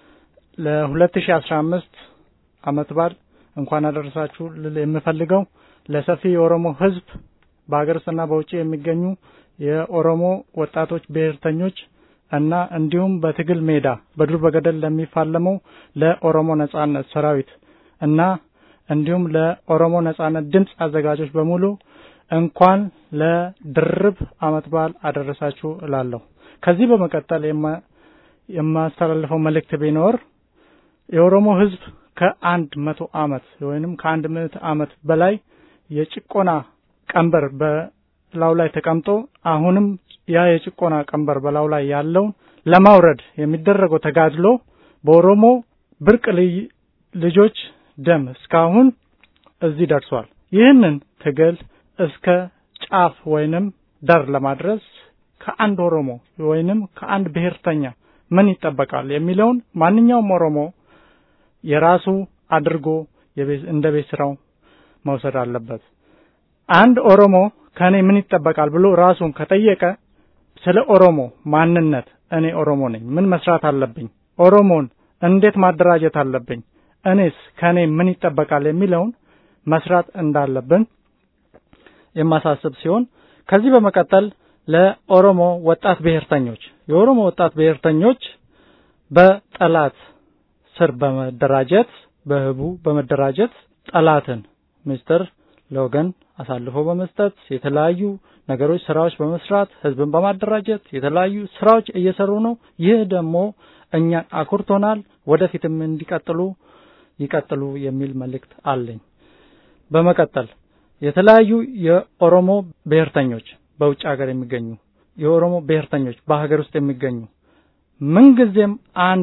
ለ2015 ዓመት በዓል እንኳን አደረሳችሁ ልል የምፈልገው ለሰፊ የኦሮሞ ህዝብ በአገርና በውጪ የሚገኙ የኦሮሞ ወጣቶች ብሔርተኞች እና እንዲሁም በትግል ሜዳ በዱር በገደል ለሚፋለመው ለኦሮሞ ነጻነት ሰራዊት እና እንዲሁም ለኦሮሞ ነጻነት ድምጽ አዘጋጆች በሙሉ እንኳን ለድርብ ዓመት በዓል አደረሳችሁ እላለሁ። ከዚህ በመቀጠል የማስተላልፈው መልእክት ቢኖር የኦሮሞ ህዝብ ከ100 ዓመት ወይንም ከ100 ዓመት በላይ የጭቆና ቀንበር በላው ላይ ተቀምጦ አሁንም ያ የጭቆና ቀንበር በላው ላይ ያለው ለማውረድ የሚደረገው ተጋድሎ በኦሮሞ ብርቅ ልጆች ደም እስካሁን እዚህ ደርሷል። ይህንን ትግል እስከ ጫፍ ወይንም ዳር ለማድረስ ከአንድ ኦሮሞ ወይንም ከአንድ ብሔርተኛ ምን ይጠበቃል የሚለውን ማንኛውም ኦሮሞ የራሱ አድርጎ እንደ ቤት ስራው መውሰድ አለበት። አንድ ኦሮሞ ከኔ ምን ይጠበቃል ብሎ ራሱን ከጠየቀ ስለ ኦሮሞ ማንነት እኔ ኦሮሞ ነኝ፣ ምን መስራት አለብኝ፣ ኦሮሞን እንዴት ማደራጀት አለብኝ፣ እኔስ ከኔ ምን ይጠበቃል የሚለውን መስራት እንዳለብን የማሳስብ ሲሆን ከዚህ በመቀጠል ለኦሮሞ ወጣት ብሔርተኞች የኦሮሞ ወጣት ብሔርተኞች በጠላት ስር በመደራጀት በህቡ በመደራጀት ጠላትን ሚስተር ለወገን አሳልፎ በመስጠት የተለያዩ ነገሮች ስራዎች በመስራት ህዝብን በማደራጀት የተለያዩ ስራዎች እየሰሩ ነው። ይህ ደግሞ እኛን አኩርቶናል። ወደፊትም ይቀጥሉ የሚል መልእክት አለኝ። በመቀጠል የተለያዩ የኦሮሞ ብሔርተኞች በውጭ ሀገር የሚገኙ የኦሮሞ ብሔርተኞች በሀገር ውስጥ የሚገኙ ምንጊዜም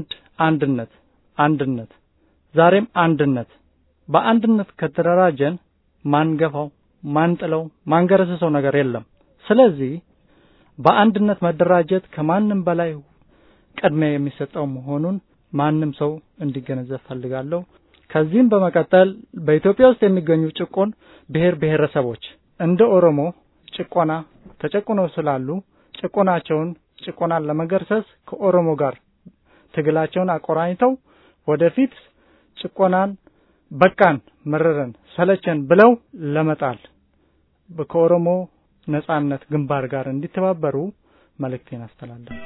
አንድነት ዛሬም አንድነት በአንድነት ከተደራጀን ማንገፋው ማንጥለው ማንገረሰሰው ነገር የለም። ስለዚህ በአንድነት መደራጀት ከማንም በላይ ቅድሚያ የሚሰጠው መሆኑን ማንም ሰው እንዲገነዘብ ፈልጋለሁ። ከዚህም በመቀጠል በኢትዮጵያ ውስጥ የሚገኙ ጭቆን ብሔረሰቦች እንደ ኦሮሞ ጭቆና ተጨቆነው ስላሉ ጭቆናን ለመገርሰስ ከኦሮሞ ጋር ትግላቸውን አቆራኝተው ወደፊት ጭቆናን በቃን መረረን ሰለቸን ብለው ለመጣል ከኦሮሞ ነጻነት ግንባር ጋር እንዲተባበሩ መልእክቴን አስተላልፋለሁ።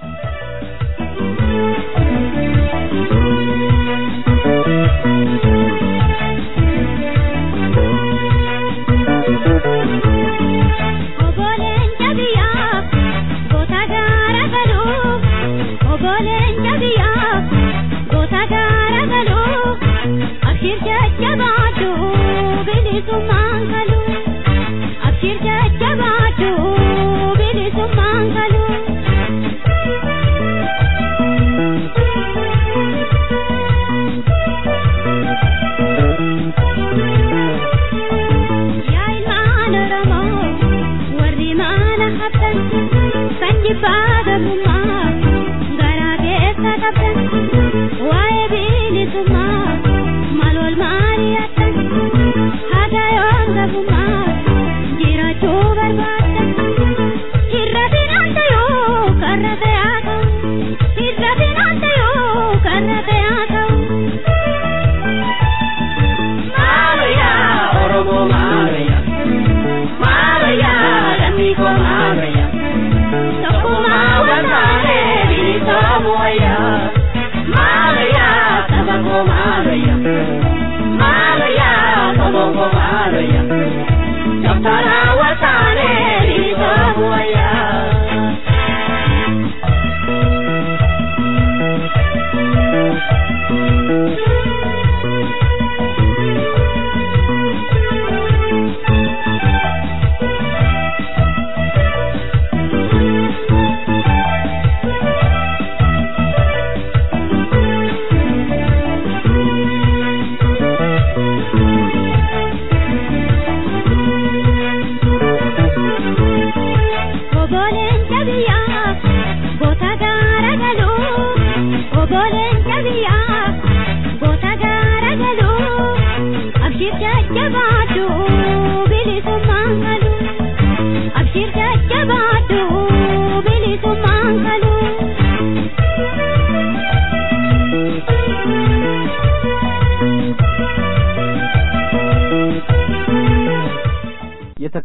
Tokuma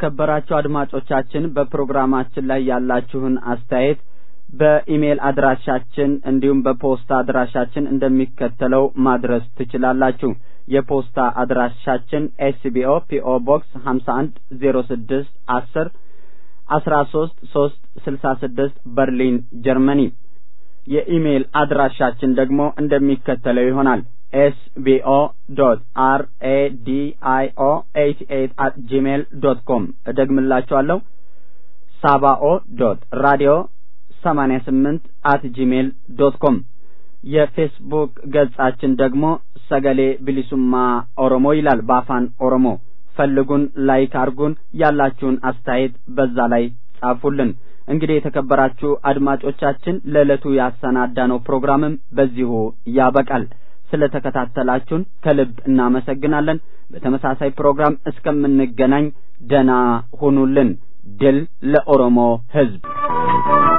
የተከበራችሁ አድማጮቻችን በፕሮግራማችን ላይ ያላችሁን አስተያየት በኢሜል አድራሻችን እንዲሁም በፖስታ አድራሻችን እንደሚከተለው ማድረስ ትችላላችሁ። የፖስታ አድራሻችን SBO PO Box 5106 10 13366 በርሊን ጀርመኒ። የኢሜል አድራሻችን ደግሞ እንደሚከተለው ይሆናል sbo.radio88@gmail.com እደግምላችኋለሁ sabao.radio88@gmail.com የፌስቡክ ገጻችን ደግሞ ሰገሌ ቢሊሱማ ኦሮሞ ይላል በአፋን ኦሮሞ ፈልጉን ላይክ አርጉን ያላችሁን አስተያየት በዛ ላይ ጻፉልን እንግዲህ የተከበራችሁ አድማጮቻችን ለዕለቱ ያሰናዳነው ፕሮግራምም በዚሁ ያበቃል ስለተከታተላችሁን ከልብ እናመሰግናለን በተመሳሳይ ፕሮግራም እስከምንገናኝ ደና ሁኑልን ድል ለኦሮሞ ህዝብ